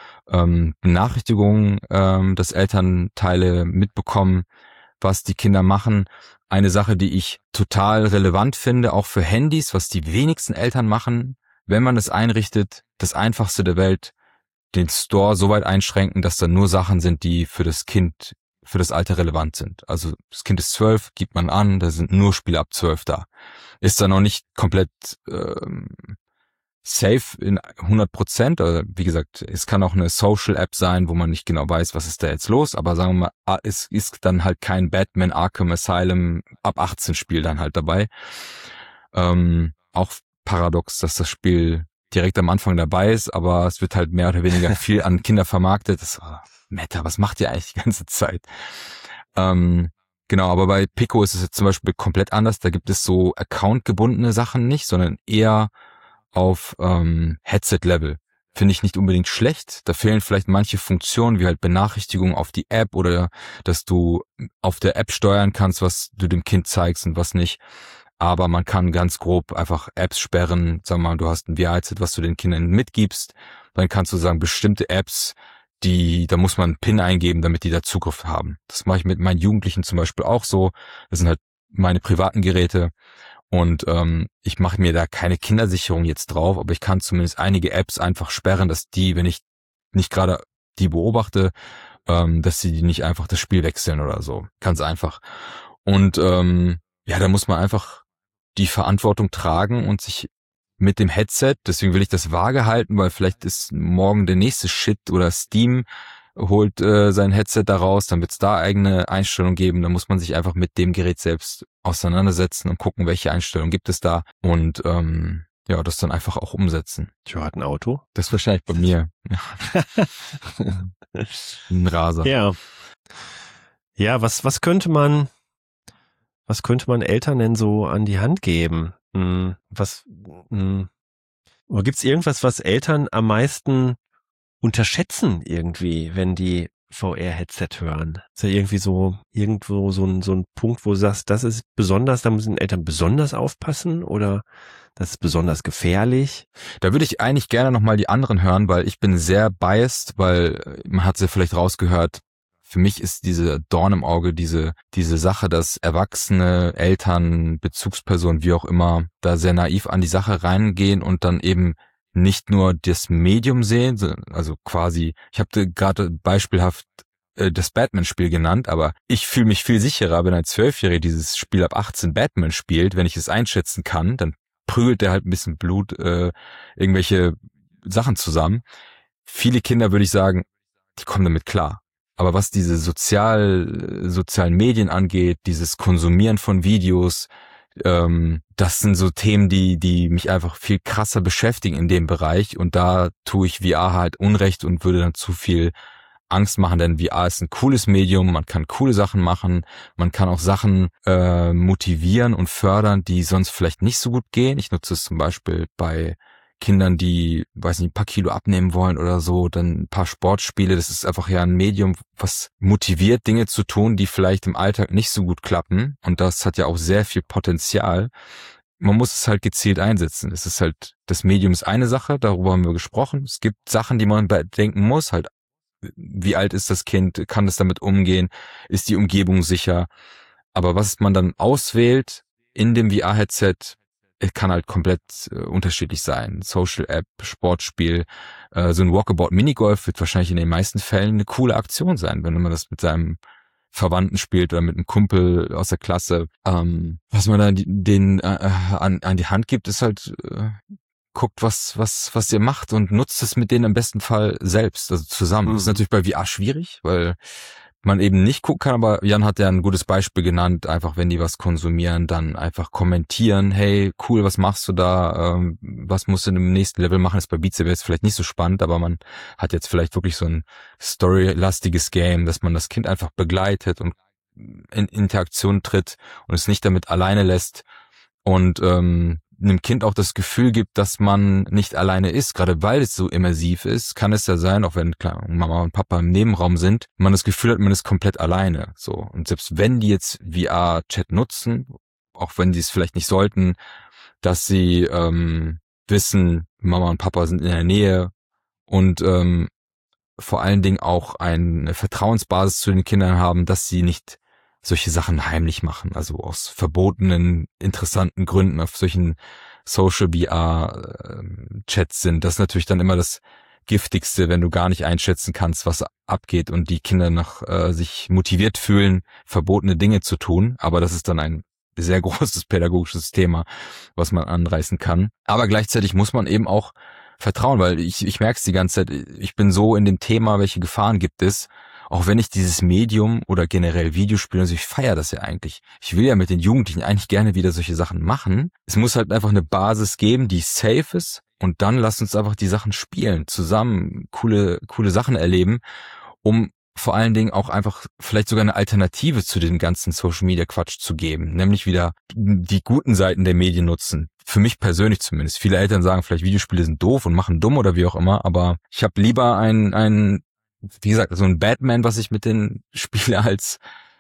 ähm, Benachrichtigungen, ähm, dass Elternteile mitbekommen, was die Kinder machen. eine Sache, die ich total relevant finde, auch für Handys, was die wenigsten Eltern machen, wenn man es einrichtet, das Einfachste der Welt, den Store so weit einschränken, dass da nur Sachen sind, die für das Kind, für das Alter relevant sind. Also das Kind ist zwölf, gibt man an, da sind nur Spiele ab zwölf da. Ist da noch nicht komplett ähm, safe in hundert Prozent. Also, wie gesagt, es kann auch eine Social-App sein, wo man nicht genau weiß, was ist da jetzt los, aber sagen wir mal, es ist dann halt kein Batman Arkham Asylum ab achtzehn Spiel dann halt dabei. Ähm, auch paradox, dass das Spiel direkt am Anfang dabei ist, aber es wird halt mehr oder weniger viel an Kinder vermarktet. Das, oh, Meta, was macht ihr eigentlich die ganze Zeit? Ähm, genau, aber bei Pico ist es jetzt zum Beispiel komplett anders. Da gibt es so accountgebundene Sachen nicht, sondern eher auf ähm, Headset-Level. Finde ich nicht unbedingt schlecht. Da fehlen vielleicht manche Funktionen, wie halt Benachrichtigungen auf die App oder dass du auf der App steuern kannst, was du dem Kind zeigst und was nicht. Aber man kann ganz grob einfach Apps sperren. Sag mal, du hast ein V R-Headset, was du den Kindern mitgibst. Dann kannst du sagen, bestimmte Apps, die, da muss man einen PIN eingeben, damit die da Zugriff haben. Das mache ich mit meinen Jugendlichen zum Beispiel auch so. Das sind halt meine privaten Geräte. Und ähm, ich mache mir da keine Kindersicherung jetzt drauf, aber ich kann zumindest einige Apps einfach sperren, dass die, wenn ich nicht gerade die beobachte, ähm, dass sie die nicht einfach das Spiel wechseln oder so. Ganz einfach. Und ähm, ja, da muss man einfach die Verantwortung tragen und sich mit dem Headset, deswegen will ich das vage halten, weil vielleicht ist morgen der nächste Shit oder Steam holt äh, sein Headset da raus, dann wird es da eigene Einstellungen geben, dann muss man sich einfach mit dem Gerät selbst auseinandersetzen und gucken, welche Einstellungen gibt es da und ähm, ja, das dann einfach auch umsetzen. Tja, hat ein Auto. Das ist wahrscheinlich bei mir. Ein Raser. Ja. Ja, was, was könnte man, was könnte man Eltern denn so an die Hand geben? Hm, was, hm, oder gibt's irgendwas, was Eltern am meisten unterschätzen irgendwie, wenn die V R-Headset hören? Ist ja irgendwie so, irgendwo so ein, so ein Punkt, wo du sagst, das ist besonders, da müssen Eltern besonders aufpassen oder das ist besonders gefährlich? Da würde ich eigentlich gerne nochmal die anderen hören, weil ich bin sehr biased, weil man hat es ja vielleicht rausgehört, für mich ist diese Dorn im Auge, diese diese Sache, dass Erwachsene, Eltern, Bezugspersonen, wie auch immer, da sehr naiv an die Sache reingehen und dann eben nicht nur das Medium sehen, also quasi, ich habe gerade beispielhaft äh, das Batman-Spiel genannt, aber ich fühle mich viel sicherer, wenn ein Zwölfjähriger dieses Spiel ab achtzehn Batman spielt, wenn ich es einschätzen kann, dann prügelt der halt ein bisschen Blut, äh, irgendwelche Sachen zusammen. Viele Kinder, würde ich sagen, die kommen damit klar. Aber was diese sozial, sozialen Medien angeht, dieses Konsumieren von Videos, ähm, das sind so Themen, die, die mich einfach viel krasser beschäftigen in dem Bereich. Und da tue ich V R halt Unrecht und würde dann zu viel Angst machen, denn V R ist ein cooles Medium, man kann coole Sachen machen, man kann auch Sachen äh, motivieren und fördern, die sonst vielleicht nicht so gut gehen. Ich nutze es zum Beispiel bei Kindern, die, weiß nicht, ein paar Kilo abnehmen wollen oder so, dann ein paar Sportspiele. Das ist einfach ja ein Medium, was motiviert, Dinge zu tun, die vielleicht im Alltag nicht so gut klappen. Und das hat ja auch sehr viel Potenzial. Man muss es halt gezielt einsetzen. Es ist halt, das Medium ist eine Sache, darüber haben wir gesprochen. Es gibt Sachen, die man bedenken muss, halt, wie alt ist das Kind, kann es damit umgehen, ist die Umgebung sicher. Aber was man dann auswählt in dem V R-Headset, kann halt komplett äh, unterschiedlich sein. Social App, Sportspiel, äh, so ein Walkabout Minigolf wird wahrscheinlich in den meisten Fällen eine coole Aktion sein, wenn man das mit seinem Verwandten spielt oder mit einem Kumpel aus der Klasse. Ähm, was man dann den äh, an, an die Hand gibt, ist halt äh, guckt, was was was ihr macht und nutzt es mit denen im besten Fall selbst, also zusammen. Mhm. Das ist natürlich bei V R schwierig, weil man eben nicht gucken kann, aber Jan hat ja ein gutes Beispiel genannt, einfach wenn die was konsumieren, dann einfach kommentieren, hey, cool, was machst du da, ähm, was musst du im nächsten Level machen, das bei Beat Saber jetzt vielleicht nicht so spannend, aber man hat jetzt vielleicht wirklich so ein storylastiges Game, dass man das Kind einfach begleitet und in Interaktion tritt und es nicht damit alleine lässt und ähm, einem Kind auch das Gefühl gibt, dass man nicht alleine ist, gerade weil es so immersiv ist, kann es ja sein, auch wenn klar Mama und Papa im Nebenraum sind, man das Gefühl hat, man ist komplett alleine. So, und selbst wenn die jetzt V R-Chat nutzen, auch wenn die es vielleicht nicht sollten, dass sie ähm, wissen, Mama und Papa sind in der Nähe und ähm, vor allen Dingen auch eine Vertrauensbasis zu den Kindern haben, dass sie nicht solche Sachen heimlich machen, also aus verbotenen, interessanten Gründen auf solchen Social-V R-Chats sind. Das ist natürlich dann immer das Giftigste, wenn du gar nicht einschätzen kannst, was abgeht und die Kinder noch äh, sich motiviert fühlen, verbotene Dinge zu tun. Aber das ist dann ein sehr großes pädagogisches Thema, was man anreißen kann. Aber gleichzeitig muss man eben auch vertrauen, weil ich, ich merke es die ganze Zeit, ich bin so in dem Thema, welche Gefahren gibt es, auch wenn ich dieses Medium oder generell Videospiele, also ich feiere das ja eigentlich. Ich will ja mit den Jugendlichen eigentlich gerne wieder solche Sachen machen. Es muss halt einfach eine Basis geben, die safe ist und dann lasst uns einfach die Sachen spielen, zusammen coole, coole Sachen erleben, um vor allen Dingen auch einfach vielleicht sogar eine Alternative zu dem ganzen Social-Media-Quatsch zu geben, nämlich wieder die guten Seiten der Medien nutzen. Für mich persönlich zumindest. Viele Eltern sagen vielleicht, Videospiele sind doof und machen dumm oder wie auch immer, aber ich habe lieber ein, ein, wie gesagt, so ein Batman, was ich mit den spiele, als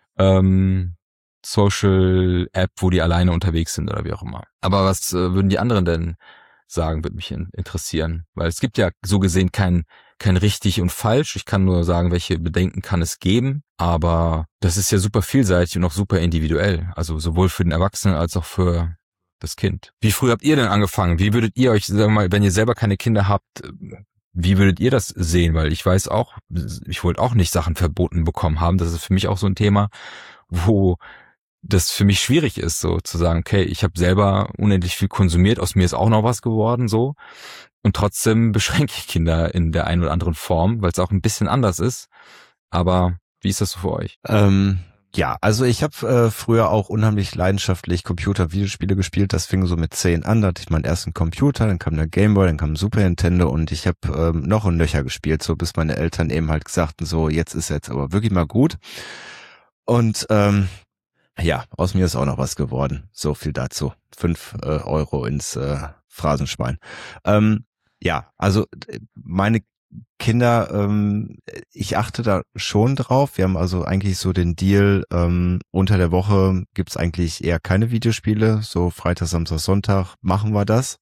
ähm, Social-App, wo die alleine unterwegs sind oder wie auch immer. Aber was äh, würden die anderen denn sagen, würde mich interessieren, weil es gibt ja so gesehen kein kein richtig und falsch. Ich kann nur sagen, welche Bedenken kann es geben, aber das ist ja super vielseitig und auch super individuell, also sowohl für den Erwachsenen als auch für das Kind. Wie früh habt ihr denn angefangen? Wie würdet ihr euch, sagen wir mal, wenn ihr selber keine Kinder habt, wie würdet ihr das sehen? Weil ich weiß auch, ich wollte auch nicht Sachen verboten bekommen haben. Das ist für mich auch so ein Thema, wo das für mich schwierig ist, so zu sagen, okay, ich habe selber unendlich viel konsumiert, aus mir ist auch noch was geworden, so. Und trotzdem beschränke ich Kinder in der einen oder anderen Form, weil es auch ein bisschen anders ist. Aber wie ist das so für euch? Ähm, ja, also ich habe äh, früher auch unheimlich leidenschaftlich Computer-Videospiele gespielt. Das fing so mit zehn an. Da hatte ich meinen ersten Computer, dann kam der Gameboy, dann kam Super Nintendo und ich habe ähm, noch und nöcher gespielt, so bis meine Eltern eben halt sagten, so jetzt ist jetzt aber wirklich mal gut. Und ähm, ja, aus mir ist auch noch was geworden. So viel dazu. Fünf äh, Euro ins äh, Phrasenschwein. Ähm, ja, also meine Kinder, ähm, ich achte da schon drauf. Wir haben also eigentlich so den Deal, ähm, unter der Woche gibt's eigentlich eher keine Videospiele. So Freitag, Samstag, Sonntag machen wir das.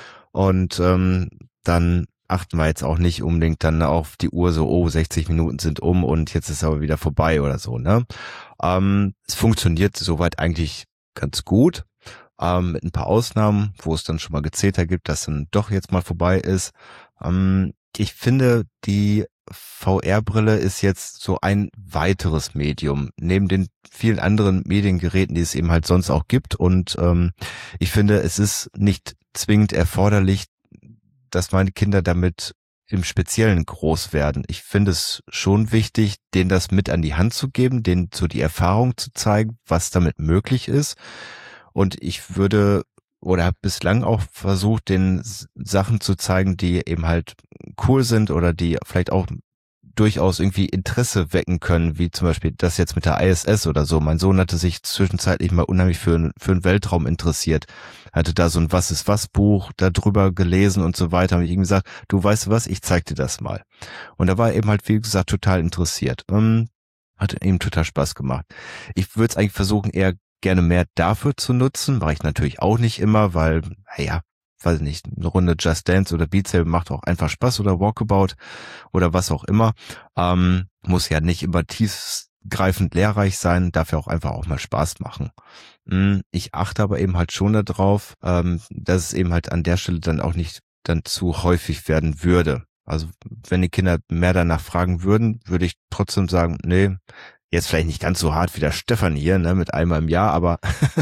Und ähm, dann achten wir jetzt auch nicht unbedingt dann auf die Uhr so, oh, sechzig Minuten sind um und jetzt ist aber wieder vorbei oder so, ne? Ähm, es funktioniert soweit eigentlich ganz gut. Ähm, mit ein paar Ausnahmen, wo es dann schon mal Gezeter gibt, dass dann doch jetzt mal vorbei ist. Ähm, ich finde, die V R-Brille ist jetzt so ein weiteres Medium, neben den vielen anderen Mediengeräten, die es eben halt sonst auch gibt. Und ähm, ich finde, es ist nicht zwingend erforderlich, dass meine Kinder damit im Speziellen groß werden. Ich finde es schon wichtig, denen das mit an die Hand zu geben, denen so die Erfahrung zu zeigen, was damit möglich ist. Und ich würde oder habe bislang auch versucht, den Sachen zu zeigen, die eben halt cool sind oder die vielleicht auch durchaus irgendwie Interesse wecken können, wie zum Beispiel das jetzt mit der I S S oder so. Mein Sohn hatte sich zwischenzeitlich mal unheimlich für, für den Weltraum interessiert, hatte da so ein Was ist was Buch darüber gelesen und so weiter. Habe ich ihm gesagt, du weißt was, ich zeig dir das mal. Und da war er eben halt, wie gesagt, total interessiert. Ähm, hat ihm total Spaß gemacht. Ich würde es eigentlich versuchen, eher gerne mehr dafür zu nutzen, mache ich natürlich auch nicht immer, weil, naja, weiß ich nicht, eine Runde Just Dance oder Beat Saber macht auch einfach Spaß oder Walkabout oder was auch immer. Ähm, muss ja nicht immer tiefgreifend lehrreich sein, darf ja auch einfach auch mal Spaß machen. Ich achte aber eben halt schon darauf, ähm, dass es eben halt an der Stelle dann auch nicht dann zu häufig werden würde. Also wenn die Kinder mehr danach fragen würden, würde ich trotzdem sagen, nee, jetzt vielleicht nicht ganz so hart wie der Stefan hier, ne, mit einmal im Jahr, aber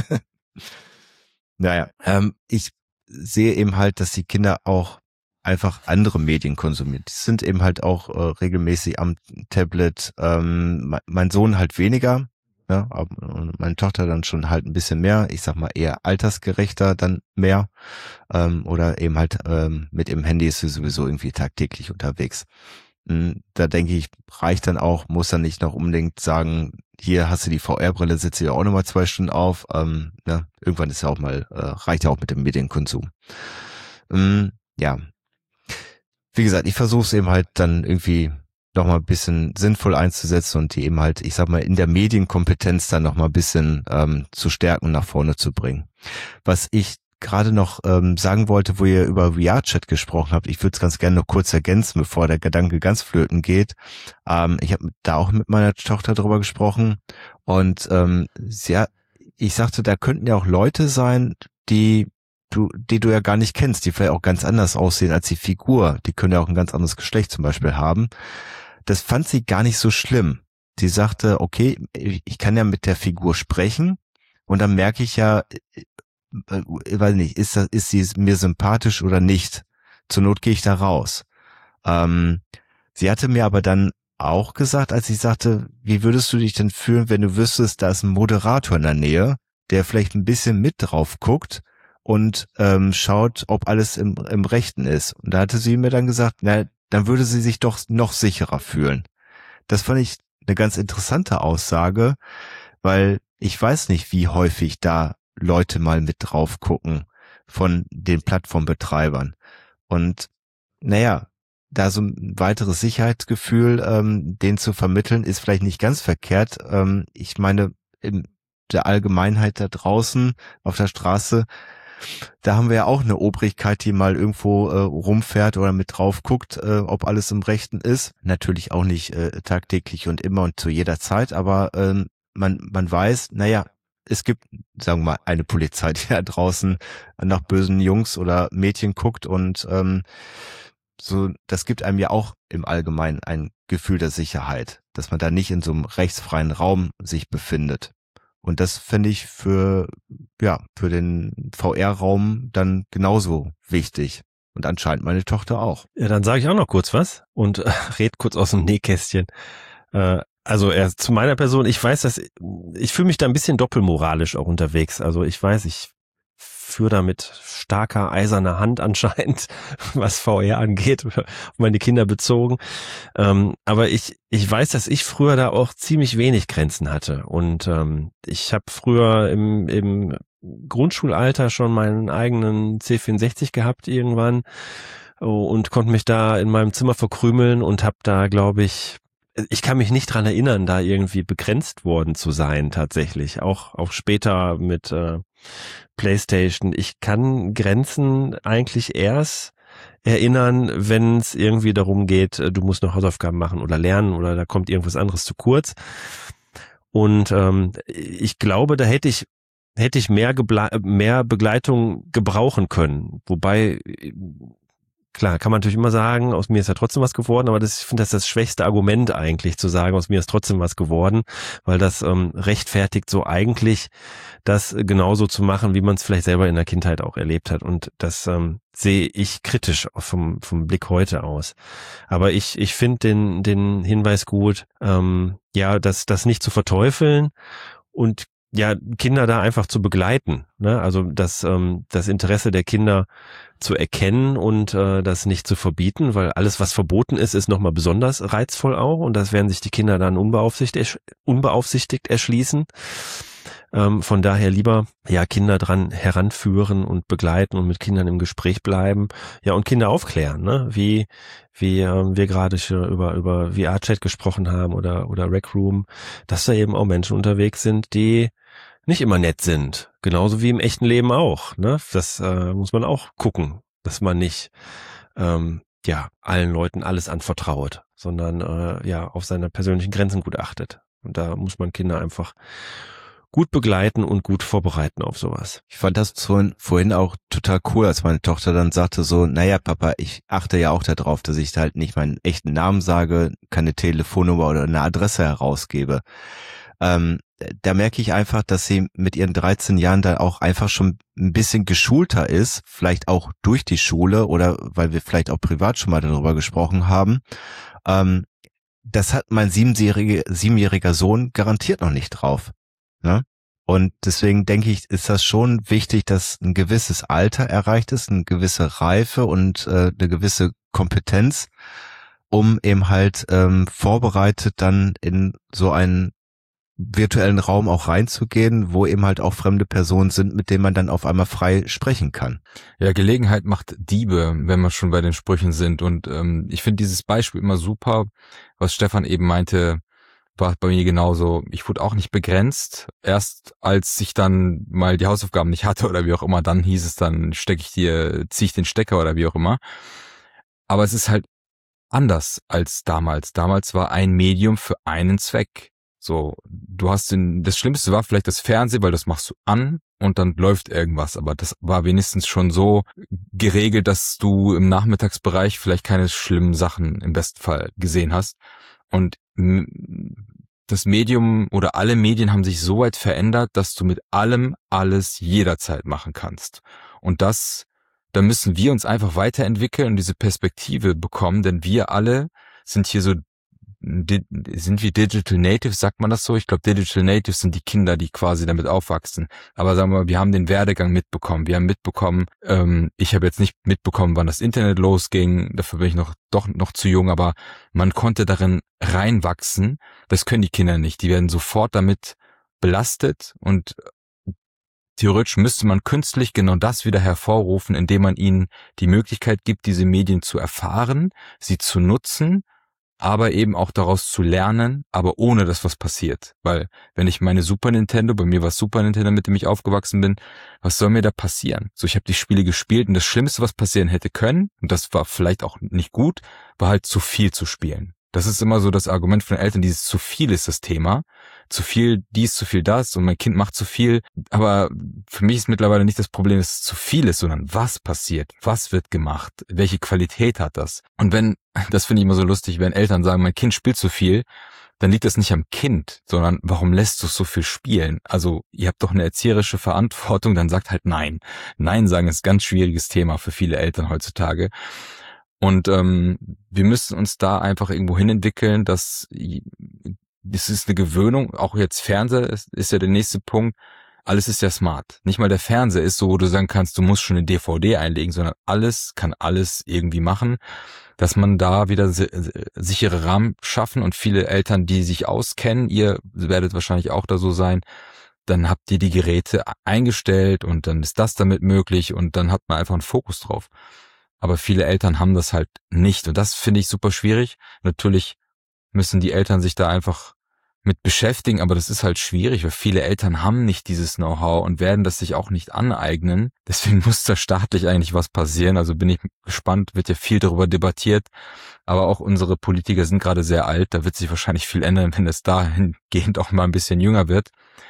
naja, ähm, ich sehe eben halt, dass die Kinder auch einfach andere Medien konsumieren. Die sind eben halt auch äh, regelmäßig am Tablet. Ähm, mein Sohn halt weniger, ja, aber meine Tochter dann schon halt ein bisschen mehr. Ich sag mal eher altersgerechter dann mehr. Ähm, oder eben halt ähm, mit dem Handy ist sie sowieso irgendwie tagtäglich unterwegs. Da denke ich, reicht dann auch, muss dann nicht noch unbedingt sagen, hier hast du die V R-Brille, sitze ja auch nochmal zwei Stunden auf. Ähm, ne? Irgendwann ist ja auch mal, äh, reicht ja auch mit dem Medienkonsum. Ähm, ja, wie gesagt, ich versuche es eben halt dann irgendwie nochmal ein bisschen sinnvoll einzusetzen und die eben halt, ich sag mal, in der Medienkompetenz dann nochmal ein bisschen ähm, zu stärken und nach vorne zu bringen. Was ich gerade noch ähm, sagen wollte, wo ihr über V R-Chat gesprochen habt, ich würde es ganz gerne noch kurz ergänzen, bevor der Gedanke ganz flöten geht. Ähm, ich habe da auch mit meiner Tochter drüber gesprochen und ähm, sie, ich sagte, da könnten ja auch Leute sein, die du, die du ja gar nicht kennst, die vielleicht auch ganz anders aussehen als die Figur. Die können ja auch ein ganz anderes Geschlecht zum Beispiel haben. Das fand sie gar nicht so schlimm. Sie sagte, okay, ich kann ja mit der Figur sprechen und dann merke ich ja, ich weiß nicht, ist das, ist sie mir sympathisch oder nicht? Zur Not gehe ich da raus. Ähm, sie hatte mir aber dann auch gesagt, als ich sagte, wie würdest du dich denn fühlen, wenn du wüsstest, da ist ein Moderator in der Nähe, der vielleicht ein bisschen mit drauf guckt und ähm, schaut, ob alles im, im Rechten ist. Und da hatte sie mir dann gesagt, na, dann würde sie sich doch noch sicherer fühlen. Das fand ich eine ganz interessante Aussage, weil ich weiß nicht, wie häufig da Leute mal mit drauf gucken von den Plattformbetreibern. Und naja, da so ein weiteres Sicherheitsgefühl, ähm, den zu vermitteln, ist vielleicht nicht ganz verkehrt. Ähm, ich meine, in der Allgemeinheit da draußen auf der Straße, da haben wir ja auch eine Obrigkeit, die mal irgendwo äh, rumfährt oder mit drauf guckt, äh, ob alles im Rechten ist. Natürlich auch nicht äh, tagtäglich und immer und zu jeder Zeit, aber ähm, man man weiß, naja, es gibt, sagen wir mal, eine Polizei, die da draußen nach bösen Jungs oder Mädchen guckt und ähm, so, das gibt einem ja auch im Allgemeinen ein Gefühl der Sicherheit, dass man da nicht in so einem rechtsfreien Raum sich befindet. Und das fände ich für, ja, für den V R-Raum dann genauso wichtig. Und anscheinend meine Tochter auch. Ja, dann sage ich auch noch kurz was und äh, red kurz aus dem Nähkästchen. Äh, Also erst zu meiner Person, ich weiß, dass ich fühle mich da ein bisschen doppelmoralisch auch unterwegs. Also ich weiß, ich führe da mit starker eiserner Hand anscheinend, was V R angeht, auf meine Kinder bezogen. Ähm, aber ich ich weiß, dass ich früher da auch ziemlich wenig Grenzen hatte. Und ähm, ich habe früher im im Grundschulalter schon meinen eigenen C vierundsechzig gehabt irgendwann und konnte mich da in meinem Zimmer verkrümeln und habe da, glaube ich, ich kann mich nicht dran erinnern, da irgendwie begrenzt worden zu sein tatsächlich. Auch auch später mit äh, PlayStation. Ich kann Grenzen eigentlich erst erinnern, wenn es irgendwie darum geht, du musst noch Hausaufgaben machen oder lernen oder da kommt irgendwas anderes zu kurz. Und ähm, ich glaube, da hätte ich hätte ich mehr Geble- mehr Begleitung gebrauchen können. Wobei klar, kann man natürlich immer sagen, aus mir ist ja trotzdem was geworden, aber das, ich finde, das ist das schwächste Argument eigentlich, zu sagen, aus mir ist trotzdem was geworden, weil das ähm, rechtfertigt so eigentlich, das genauso zu machen, wie man es vielleicht selber in der Kindheit auch erlebt hat. Und das ähm, sehe ich kritisch vom vom Blick heute aus. Aber ich ich finde den den Hinweis gut, ähm, ja, das das nicht zu verteufeln und ja, Kinder da einfach zu begleiten, ne? Also das ähm, das Interesse der Kinder zu erkennen und äh, das nicht zu verbieten, weil alles, was verboten ist, ist nochmal besonders reizvoll auch und das werden sich die Kinder dann unbeaufsichtigt, unbeaufsichtigt erschließen. Ähm, von daher lieber ja Kinder dran heranführen und begleiten und mit Kindern im Gespräch bleiben, ja und Kinder aufklären, ne? Wie wie ähm, wir gerade schon über über V R-Chat gesprochen haben oder oder Rec Room, dass da eben auch Menschen unterwegs sind, die nicht immer nett sind, genauso wie im echten Leben auch, ne? Das äh, muss man auch gucken, dass man nicht ähm, ja allen Leuten alles anvertraut, sondern äh, ja auf seine persönlichen Grenzen gut achtet. Und da muss man Kinder einfach gut begleiten und gut vorbereiten auf sowas. Ich fand das vorhin, vorhin auch total cool, als meine Tochter dann sagte so, naja Papa, ich achte ja auch darauf, dass ich halt nicht meinen echten Namen sage, keine Telefonnummer oder eine Adresse herausgebe. Ähm, da merke ich einfach, dass sie mit ihren dreizehn Jahren dann auch einfach schon ein bisschen geschulter ist, vielleicht auch durch die Schule oder weil wir vielleicht auch privat schon mal darüber gesprochen haben. Ähm, das hat mein siebenjähriger, siebenjähriger Sohn garantiert noch nicht drauf. Ne? Und deswegen denke ich, ist das schon wichtig, dass ein gewisses Alter erreicht ist, eine gewisse Reife und äh, eine gewisse Kompetenz, um eben halt ähm, vorbereitet dann in so einen virtuellen Raum auch reinzugehen, wo eben halt auch fremde Personen sind, mit denen man dann auf einmal frei sprechen kann. Ja, Gelegenheit macht Diebe, wenn wir schon bei den Sprüchen sind. Und ähm, ich finde dieses Beispiel immer super, was Stefan eben meinte, war bei mir genauso. Ich wurde auch nicht begrenzt. Erst als ich dann mal die Hausaufgaben nicht hatte oder wie auch immer, dann hieß es dann, stecke ich dir, ziehe ich den Stecker oder wie auch immer. Aber es ist halt anders als damals. Damals war ein Medium für einen Zweck. So, du hast den, das Schlimmste war vielleicht das Fernsehen, weil das machst du an und dann läuft irgendwas. Aber das war wenigstens schon so geregelt, dass du im Nachmittagsbereich vielleicht keine schlimmen Sachen im besten Fall gesehen hast. Und das Medium oder alle Medien haben sich so weit verändert, dass du mit allem alles jederzeit machen kannst. Und das, da müssen wir uns einfach weiterentwickeln und diese Perspektive bekommen, denn wir alle sind hier so, sind wir Digital Natives, sagt man das so? Ich glaube, Digital Natives sind die Kinder, die quasi damit aufwachsen. Aber sagen wir mal, wir haben den Werdegang mitbekommen. Wir haben mitbekommen, ähm, ich habe jetzt nicht mitbekommen, wann das Internet losging. Dafür bin ich noch doch noch zu jung, aber man konnte darin reinwachsen. Das können die Kinder nicht. Die werden sofort damit belastet und theoretisch müsste man künstlich genau das wieder hervorrufen, indem man ihnen die Möglichkeit gibt, diese Medien zu erfahren, sie zu nutzen, aber eben auch daraus zu lernen, aber ohne dass was passiert. Weil wenn ich meine Super Nintendo, bei mir war es Super Nintendo, mit dem ich aufgewachsen bin, was soll mir da passieren? So, ich habe die Spiele gespielt und das Schlimmste, was passieren hätte können, und das war vielleicht auch nicht gut, war halt zu viel zu spielen. Das ist immer so das Argument von den Eltern, dieses zu viel ist das Thema. Zu viel dies, zu viel das und mein Kind macht zu viel. Aber für mich ist mittlerweile nicht das Problem, dass es zu viel ist, sondern was passiert, was wird gemacht, welche Qualität hat das. Und wenn, das finde ich immer so lustig, wenn Eltern sagen, mein Kind spielt zu viel, dann liegt das nicht am Kind, sondern warum lässt du so viel spielen? Also ihr habt doch eine erzieherische Verantwortung, dann sagt halt nein. Nein sagen ist ein ganz schwieriges Thema für viele Eltern heutzutage. Und ähm, wir müssen uns da einfach irgendwo hin entwickeln, dass das ist eine Gewöhnung, auch jetzt Fernseher ist, ist ja der nächste Punkt, alles ist ja smart. Nicht mal der Fernseher ist so, wo du sagen kannst, du musst schon eine D V D einlegen, sondern alles kann alles irgendwie machen, dass man da wieder sichere Rahmen schaffen und viele Eltern, die sich auskennen, ihr werdet wahrscheinlich auch da so sein, dann habt ihr die Geräte eingestellt und dann ist das damit möglich und dann hat man einfach einen Fokus drauf. Aber viele Eltern haben das halt nicht und das finde ich super schwierig. Natürlich müssen die Eltern sich da einfach mit beschäftigen, aber das ist halt schwierig, weil viele Eltern haben nicht dieses Know-how und werden das sich auch nicht aneignen. Deswegen muss da staatlich eigentlich was passieren. Also bin ich gespannt, wird ja viel darüber debattiert, aber auch unsere Politiker sind gerade sehr alt. Da wird sich wahrscheinlich viel ändern, wenn es dahingehend auch mal ein bisschen jünger wird.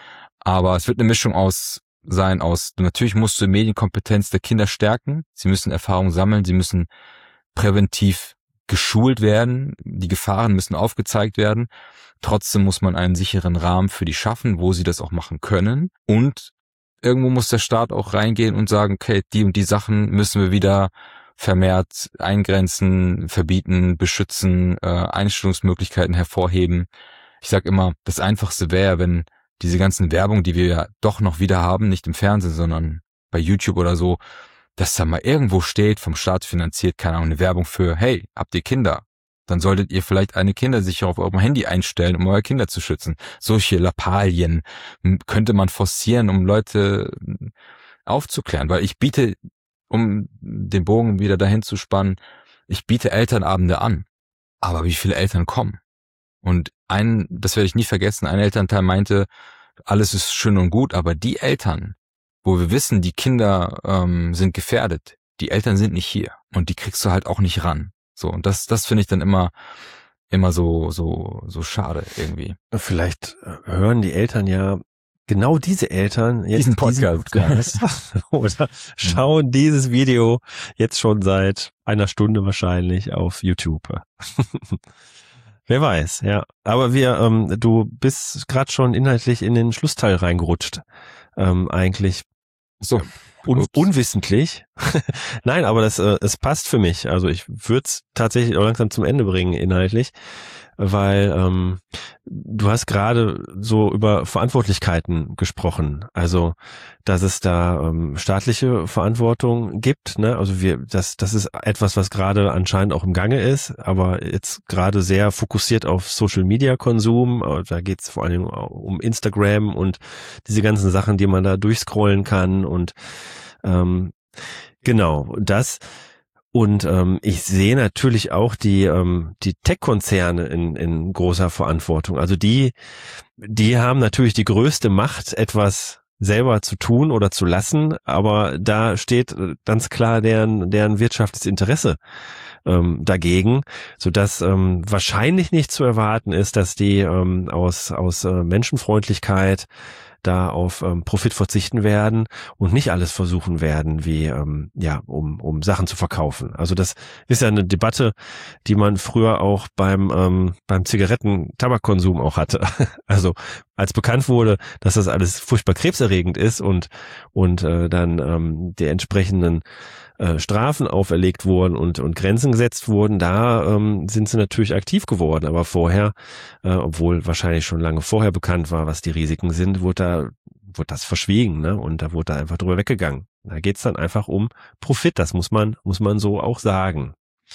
Aber es wird eine Mischung aus sein aus, natürlich musst du Medienkompetenz der Kinder stärken. Sie müssen Erfahrung sammeln, sie müssen präventiv geschult werden, die Gefahren müssen aufgezeigt werden. Trotzdem muss man einen sicheren Rahmen für die schaffen, wo sie das auch machen können. Und irgendwo muss der Staat auch reingehen und sagen, okay, die und die Sachen müssen wir wieder vermehrt eingrenzen, verbieten, beschützen, äh, Einstellungsmöglichkeiten hervorheben. Ich sag immer, das Einfachste wäre, wenn diese ganzen Werbung, die wir ja doch noch wieder haben, nicht im Fernsehen, sondern bei YouTube oder so, dass da mal irgendwo steht, vom Staat finanziert, keine Ahnung, eine Werbung für, hey, habt ihr Kinder? Dann solltet ihr vielleicht eine Kindersicherung auf eurem Handy einstellen, um eure Kinder zu schützen. Solche Lappalien könnte man forcieren, um Leute aufzuklären, weil ich biete, um den Bogen wieder dahin zu spannen, ich biete Elternabende an. Aber wie viele Eltern kommen? Und ein, das werde ich nie vergessen, ein Elternteil meinte, alles ist schön und gut, aber die Eltern, wo wir wissen, die Kinder ähm, sind gefährdet, die Eltern sind nicht hier und die kriegst du halt auch nicht ran. So, und das, das finde ich dann immer, immer so, so, so schade irgendwie. Vielleicht hören die Eltern ja, genau diese Eltern, jetzt diesen Podcast, Podcast oder schauen dieses Video jetzt schon seit einer Stunde wahrscheinlich auf YouTube. Wer weiß, ja. Aber wir, ähm, du bist gerade schon inhaltlich in den Schlussteil reingerutscht. Ähm, eigentlich so un- unwissentlich. Nein, aber das, äh, es passt für mich. Also ich würde es tatsächlich auch langsam zum Ende bringen inhaltlich, weil ähm, du hast gerade so über Verantwortlichkeiten gesprochen. Also dass es da ähm, staatliche Verantwortung gibt, ne? Also wir, das, das ist etwas, was gerade anscheinend auch im Gange ist, aber jetzt gerade sehr fokussiert auf Social Media Konsum. Da geht es vor allen Dingen um Instagram und diese ganzen Sachen, die man da durchscrollen kann und ähm, genau das. Und ähm, ich sehe natürlich auch die ähm, die Tech-Konzerne in, in großer Verantwortung. Also die die haben natürlich die größte Macht, etwas selber zu tun oder zu lassen, aber da steht ganz klar deren deren wirtschaftliches Interesse ähm, dagegen, sodass ähm, wahrscheinlich nicht zu erwarten ist, dass die ähm, aus aus äh, Menschenfreundlichkeit da auf ähm, Profit verzichten werden und nicht alles versuchen werden, wie ähm, ja, um um Sachen zu verkaufen. Also das ist ja eine Debatte, die man früher auch beim ähm, beim Zigaretten-Tabakkonsum auch hatte. Also als bekannt wurde, dass das alles furchtbar krebserregend ist und und äh, dann ähm, die entsprechenden äh, Strafen auferlegt wurden und und Grenzen gesetzt wurden, da ähm, sind sie natürlich aktiv geworden. Aber vorher, äh, obwohl wahrscheinlich schon lange vorher bekannt war, was die Risiken sind, wurde da wurde das verschwiegen, ne? Und da wurde da einfach drüber weggegangen. Da geht's dann einfach um Profit. Das muss man muss man so auch sagen.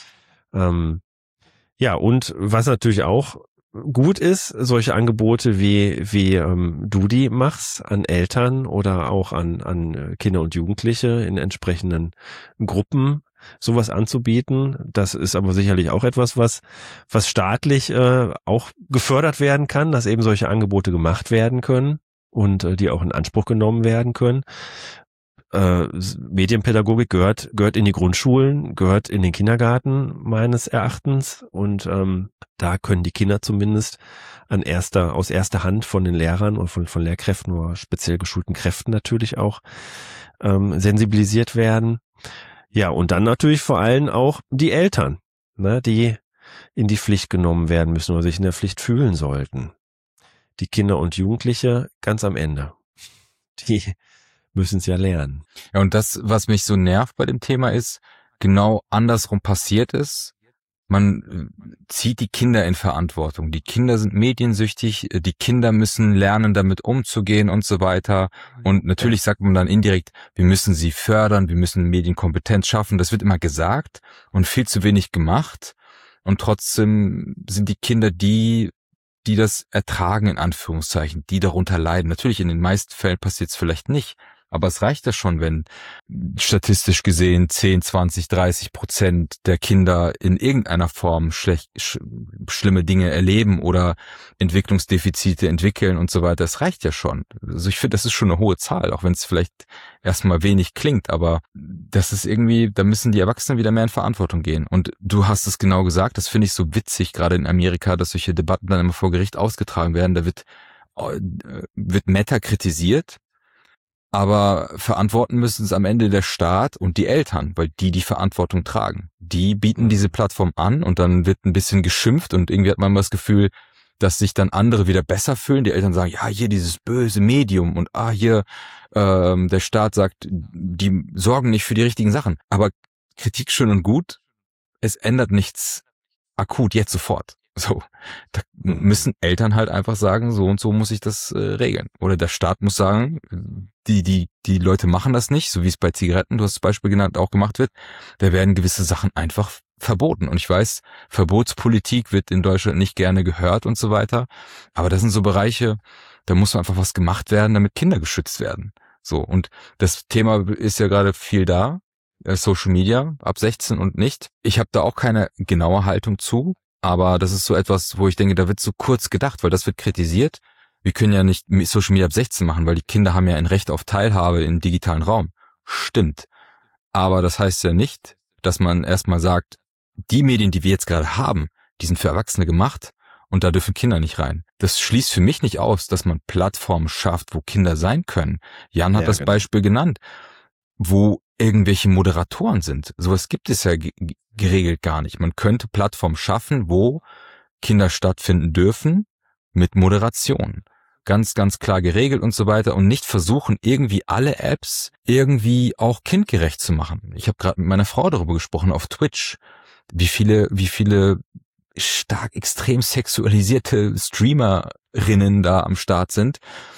Ähm, ja, und was natürlich auch gut ist, solche Angebote wie wie ähm, du die machst an Eltern oder auch an an Kinder und Jugendliche in entsprechenden Gruppen sowas anzubieten. Das ist aber sicherlich auch etwas, was was staatlich äh, auch gefördert werden kann, dass eben solche Angebote gemacht werden können und äh, die auch in Anspruch genommen werden können. Äh, Medienpädagogik gehört gehört in die Grundschulen, gehört in den Kindergarten meines Erachtens und ähm, da können die Kinder zumindest an erster aus erster Hand von den Lehrern und von von Lehrkräften oder speziell geschulten Kräften natürlich auch ähm, sensibilisiert werden. Ja, und dann natürlich vor allem auch die Eltern, ne, die in die Pflicht genommen werden müssen oder sich in der Pflicht fühlen sollten. Die Kinder und Jugendliche ganz am Ende. Die müssen es ja lernen. Ja, und das, was mich so nervt bei dem Thema ist, genau andersrum passiert ist. Man zieht die Kinder in Verantwortung. Die Kinder sind mediensüchtig, die Kinder müssen lernen, damit umzugehen und so weiter. Und natürlich sagt man dann indirekt, wir müssen sie fördern, wir müssen Medienkompetenz schaffen. Das wird immer gesagt und viel zu wenig gemacht. Und trotzdem sind die Kinder die, die das ertragen, in Anführungszeichen, die darunter leiden. Natürlich, in den meisten Fällen passiert es vielleicht nicht. Aber es reicht ja schon, wenn statistisch gesehen zehn, zwanzig, dreißig Prozent der Kinder in irgendeiner Form schlecht, sch, schlimme Dinge erleben oder Entwicklungsdefizite entwickeln und so weiter. Das reicht ja schon. Also ich finde, das ist schon eine hohe Zahl, auch wenn es vielleicht erstmal wenig klingt. Aber das ist irgendwie, da müssen die Erwachsenen wieder mehr in Verantwortung gehen. Und du hast es genau gesagt, das finde ich so witzig, gerade in Amerika, dass solche Debatten dann immer vor Gericht ausgetragen werden. Da wird, wird Meta kritisiert. Aber verantworten müssen es am Ende der Staat und die Eltern, weil die die Verantwortung tragen. Die bieten diese Plattform an und dann wird ein bisschen geschimpft und irgendwie hat man das Gefühl, dass sich dann andere wieder besser fühlen. Die Eltern sagen, ja, hier dieses böse Medium und ah, hier ähm, der Staat sagt, die sorgen nicht für die richtigen Sachen. Aber Kritik schön und gut, es ändert nichts akut, jetzt sofort. So, da müssen Eltern halt einfach sagen, so und so muss ich das äh, regeln. Oder der Staat muss sagen, die die die Leute machen das nicht, so wie es bei Zigaretten, du hast das Beispiel genannt, auch gemacht wird. Da werden gewisse Sachen einfach verboten. Und ich weiß, Verbotspolitik wird in Deutschland nicht gerne gehört und so weiter. Aber das sind so Bereiche, da muss einfach was gemacht werden, damit Kinder geschützt werden. So, und das Thema ist ja gerade viel da, Social Media, ab sechzehn und nicht. Ich habe da auch keine genaue Haltung zu. Aber das ist so etwas, wo ich denke, da wird so kurz gedacht, weil das wird kritisiert. Wir können ja nicht Social Media ab sechzehn machen, weil die Kinder haben ja ein Recht auf Teilhabe im digitalen Raum. Stimmt. Aber das heißt ja nicht, dass man erstmal sagt, die Medien, die wir jetzt gerade haben, die sind für Erwachsene gemacht und da dürfen Kinder nicht rein. Das schließt für mich nicht aus, dass man Plattformen schafft, wo Kinder sein können. Jan hat ja, das genau. Beispiel genannt, wo irgendwelche Moderatoren sind. Sowas gibt es ja g- geregelt gar nicht. Man könnte Plattformen schaffen, wo Kinder stattfinden dürfen mit Moderation. Ganz, ganz klar geregelt und so weiter und nicht versuchen, irgendwie alle Apps irgendwie auch kindgerecht zu machen. Ich habe gerade mit meiner Frau darüber gesprochen auf Twitch, wie viele, wie viele stark extrem sexualisierte Streamerinnen da am Start sind,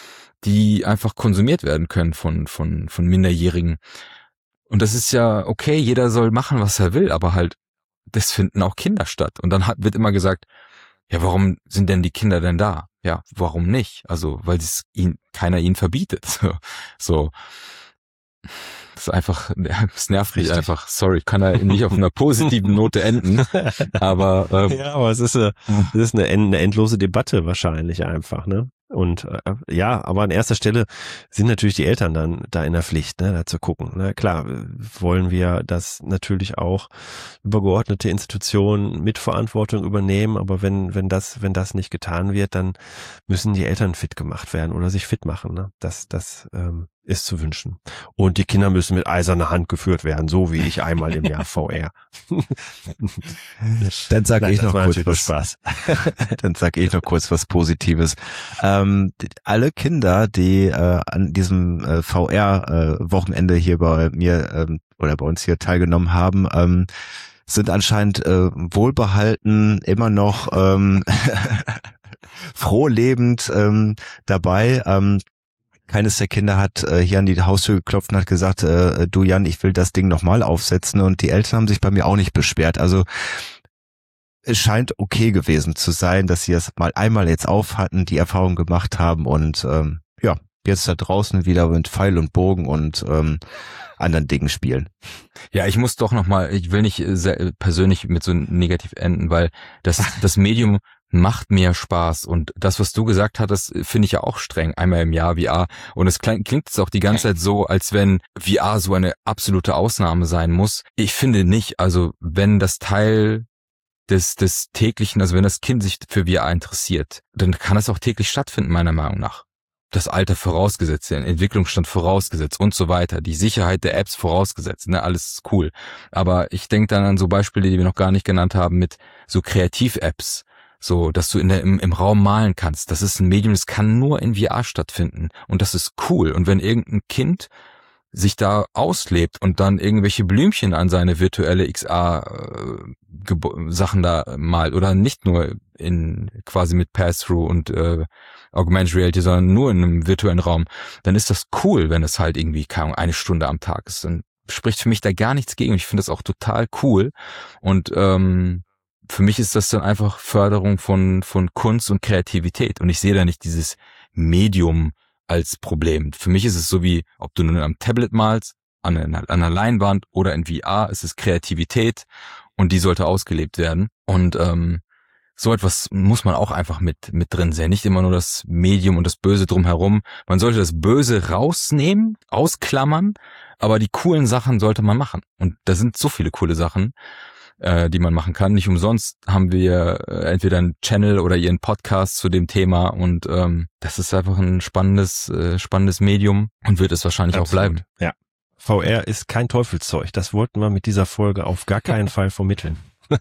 die einfach konsumiert werden können von, von, von Minderjährigen. Und das ist ja okay, jeder soll machen, was er will, aber halt, das finden auch Kinder statt. Und dann hat, wird immer gesagt, ja, warum sind denn die Kinder denn da? Ja, warum nicht? Also, weil es ihn, keiner ihnen verbietet. So. Das ist einfach, es nervt mich einfach. Sorry, ich kann da nicht auf einer positiven Note enden. Aber ähm, ja, aber es ist eine, es ist eine, eine endlose Debatte wahrscheinlich einfach, ne? Und äh, ja, aber an erster Stelle sind natürlich die Eltern dann da in der Pflicht, ne, da zu gucken. Na klar, wollen wir, dass natürlich auch übergeordnete Institutionen mit Verantwortung übernehmen, aber wenn wenn das wenn das nicht getan wird, dann müssen die Eltern fit gemacht werden oder sich fit machen. Ne? Das das ähm, ist zu wünschen. Und die Kinder müssen mit eiserner Hand geführt werden, so wie ich einmal im Jahr V R. Dann sage Nein, ich noch kurz was. Spaß. Dann sage ich noch kurz was Positives. Ähm, die, alle Kinder, die äh, an diesem äh, V R-Wochenende äh, hier bei mir ähm, oder bei uns hier teilgenommen haben, ähm, sind anscheinend äh, wohlbehalten, immer noch ähm, frohlebend ähm, dabei. Ähm, Keines der Kinder hat äh, hier an die Haustür geklopft und hat gesagt, äh, du Jan, ich will das Ding nochmal aufsetzen, und die Eltern haben sich bei mir auch nicht beschwert. Also es scheint okay gewesen zu sein, dass sie es mal einmal jetzt auf hatten, die Erfahrung gemacht haben und ähm, ja, jetzt da draußen wieder mit Pfeil und Bogen und ähm, anderen Dingen spielen. Ja, ich muss doch nochmal, ich will nicht sehr persönlich mit so negativ enden, weil das, das Medium macht mehr Spaß, und das, was du gesagt hattest, finde ich ja auch streng, einmal im Jahr V R, und es klingt jetzt auch die ganze Zeit so, als wenn V R so eine absolute Ausnahme sein muss. Ich finde nicht, also wenn das Teil des des täglichen, also wenn das Kind sich für V R interessiert, dann kann es auch täglich stattfinden, meiner Meinung nach. Das Alter vorausgesetzt, den Entwicklungsstand vorausgesetzt und so weiter, die Sicherheit der Apps vorausgesetzt, ne, alles cool. Aber ich denke dann an so Beispiele, die wir noch gar nicht genannt haben, mit so Kreativ-Apps, so, dass du in der, im, im Raum malen kannst. Das ist ein Medium, das kann nur in V R stattfinden, und das ist cool. Und wenn irgendein Kind sich da auslebt und dann irgendwelche Blümchen an seine virtuelle X R-Sachen da malt, oder nicht nur in quasi mit Pass-Through und äh, Augmented Reality, sondern nur in einem virtuellen Raum, dann ist das cool, wenn es halt irgendwie, keine Ahnung, eine Stunde am Tag ist. Dann spricht für mich da gar nichts gegen, und ich finde das auch total cool. Und ähm, für mich ist das dann einfach Förderung von von Kunst und Kreativität, und ich sehe da nicht dieses Medium als Problem. Für mich ist es so, wie ob du nun am Tablet malst, an einer, an einer Leinwand oder in V R, es ist Kreativität, und die sollte ausgelebt werden. Und ähm, so etwas muss man auch einfach mit mit drin sehen, nicht immer nur das Medium und das Böse drumherum. Man sollte das Böse rausnehmen, ausklammern, aber die coolen Sachen sollte man machen. Und da sind so viele coole Sachen, äh, die man machen kann. Nicht umsonst haben wir äh, entweder einen Channel oder ihren Podcast zu dem Thema, und ähm, das ist einfach ein spannendes äh, spannendes Medium und wird es wahrscheinlich Absolut. auch bleiben. Ja. V R ist kein Teufelszeug. Das wollten wir mit dieser Folge auf gar keinen Fall vermitteln.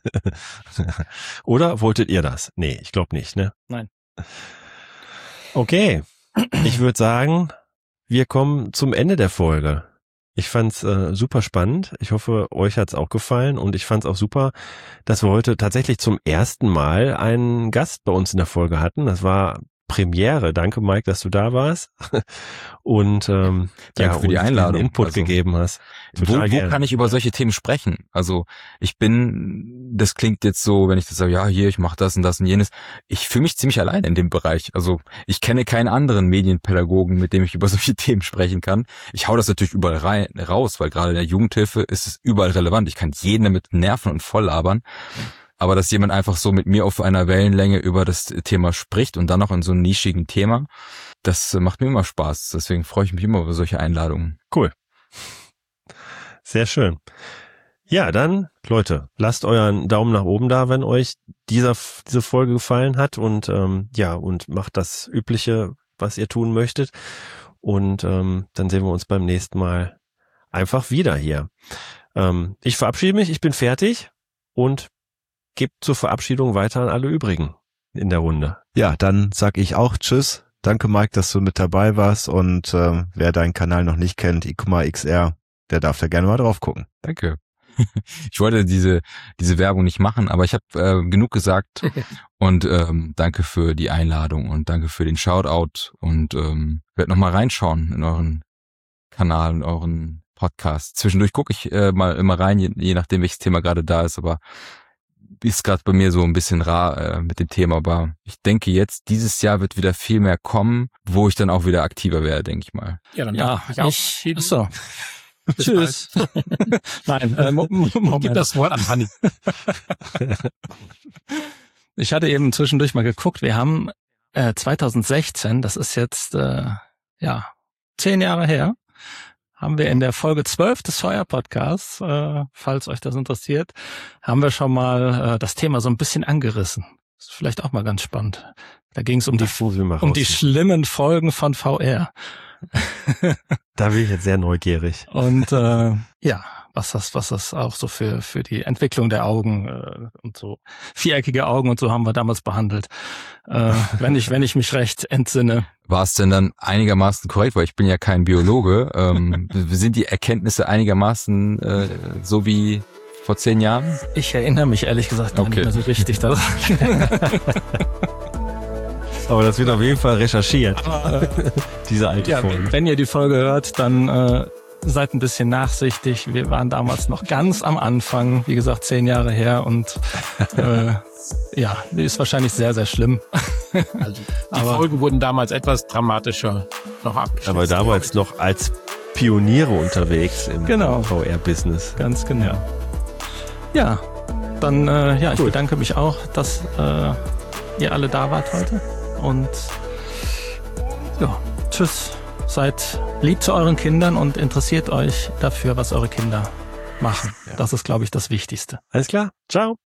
Oder wolltet ihr das? Nee, ich glaube nicht, ne? Nein. Okay. Ich würde sagen, wir kommen zum Ende der Folge. Ich fand's äh, super spannend. Ich hoffe, euch hat's auch gefallen, und ich fand's auch super, dass wir heute tatsächlich zum ersten Mal einen Gast bei uns in der Folge hatten. Das war Premiere. Danke, Mike, dass du da warst und ähm, Danke ja, für die Einladung, Input also, gegeben hast. Wo, wo kann ich über solche Themen sprechen? Also ich bin, das klingt jetzt so, wenn ich das sage, ja, hier, ich mache das und das und jenes. Ich fühle mich ziemlich allein in dem Bereich. Also ich kenne keinen anderen Medienpädagogen, mit dem ich über solche Themen sprechen kann. Ich hau das natürlich überall rein, raus, weil gerade in der Jugendhilfe ist es überall relevant. Ich kann jeden damit nerven und voll labern. Aber dass jemand einfach so mit mir auf einer Wellenlänge über das Thema spricht und dann noch in so einem nischigen Thema, das macht mir immer Spaß. Deswegen freue ich mich immer über solche Einladungen. Cool. Sehr schön. Ja, dann, Leute, lasst euren Daumen nach oben da, wenn euch dieser, diese Folge gefallen hat, und ähm, ja, und macht das Übliche, was ihr tun möchtet. Und ähm, dann sehen wir uns beim nächsten Mal einfach wieder hier. Ähm, ich verabschiede mich, ich bin fertig, und gebe zur Verabschiedung weiter an alle übrigen in der Runde. Ja, dann sag ich auch Tschüss. Danke, Mike, dass du mit dabei warst, und äh, wer deinen Kanal noch nicht kennt, Ikuma X R, der darf da gerne mal drauf gucken. Danke. Ich wollte diese diese Werbung nicht machen, aber ich habe äh, genug gesagt, und ähm, danke für die Einladung und danke für den Shoutout, und ähm, werde noch mal reinschauen in euren Kanal, in euren Podcast. Zwischendurch gucke ich äh, mal immer rein, je, je nachdem welches Thema gerade da ist, aber ist gerade bei mir so ein bisschen rar äh, mit dem Thema, aber ich denke jetzt, dieses Jahr wird wieder viel mehr kommen, wo ich dann auch wieder aktiver werde, denke ich mal. Ja, dann Ja, darf ich auch ich, verabschieden. so. Tschüss. Nein, äh, Moment. Gib das Wort an Hanni. Ich hatte eben zwischendurch mal geguckt, wir haben äh, zwanzig sechzehn, das ist jetzt äh, ja zehn Jahre her, haben wir in der Folge zwölf des V R-Podcasts, äh, falls euch das interessiert, haben wir schon mal äh, das Thema so ein bisschen angerissen. Das ist vielleicht auch mal ganz spannend. Da ging es um die um die schlimmen Folgen von V R. Da bin ich jetzt sehr neugierig. Und äh, ja, was das, was das auch so für für die Entwicklung der Augen äh, und so viereckige Augen und so haben wir damals behandelt. Äh, wenn ich wenn ich mich recht entsinne. War es denn dann einigermaßen korrekt, weil ich bin ja kein Biologe. Ähm, sind die Erkenntnisse einigermaßen äh, so wie vor zehn Jahren? Ich erinnere mich ehrlich gesagt gar okay. nicht mehr so richtig daran. Aber das wird auf jeden Fall recherchiert. Aber, diese alte ja, Folge. Wenn ihr die Folge hört, dann äh, seid ein bisschen nachsichtig. Wir waren damals noch ganz am Anfang, wie gesagt, zehn Jahre her und äh, ja, die ist wahrscheinlich sehr, sehr schlimm. Also die Aber, Folgen wurden damals etwas dramatischer noch abgeschlossen. Aber damals noch als Pioniere unterwegs im Genau. V R-Business. Ganz genau. Ja, dann äh, ja, ich Gut. bedanke mich auch, dass äh, ihr alle da wart heute. Und ja, tschüss. Seid lieb zu euren Kindern und interessiert euch dafür, was eure Kinder machen. Ja. Das ist, glaube ich, das Wichtigste. Alles klar. Ciao.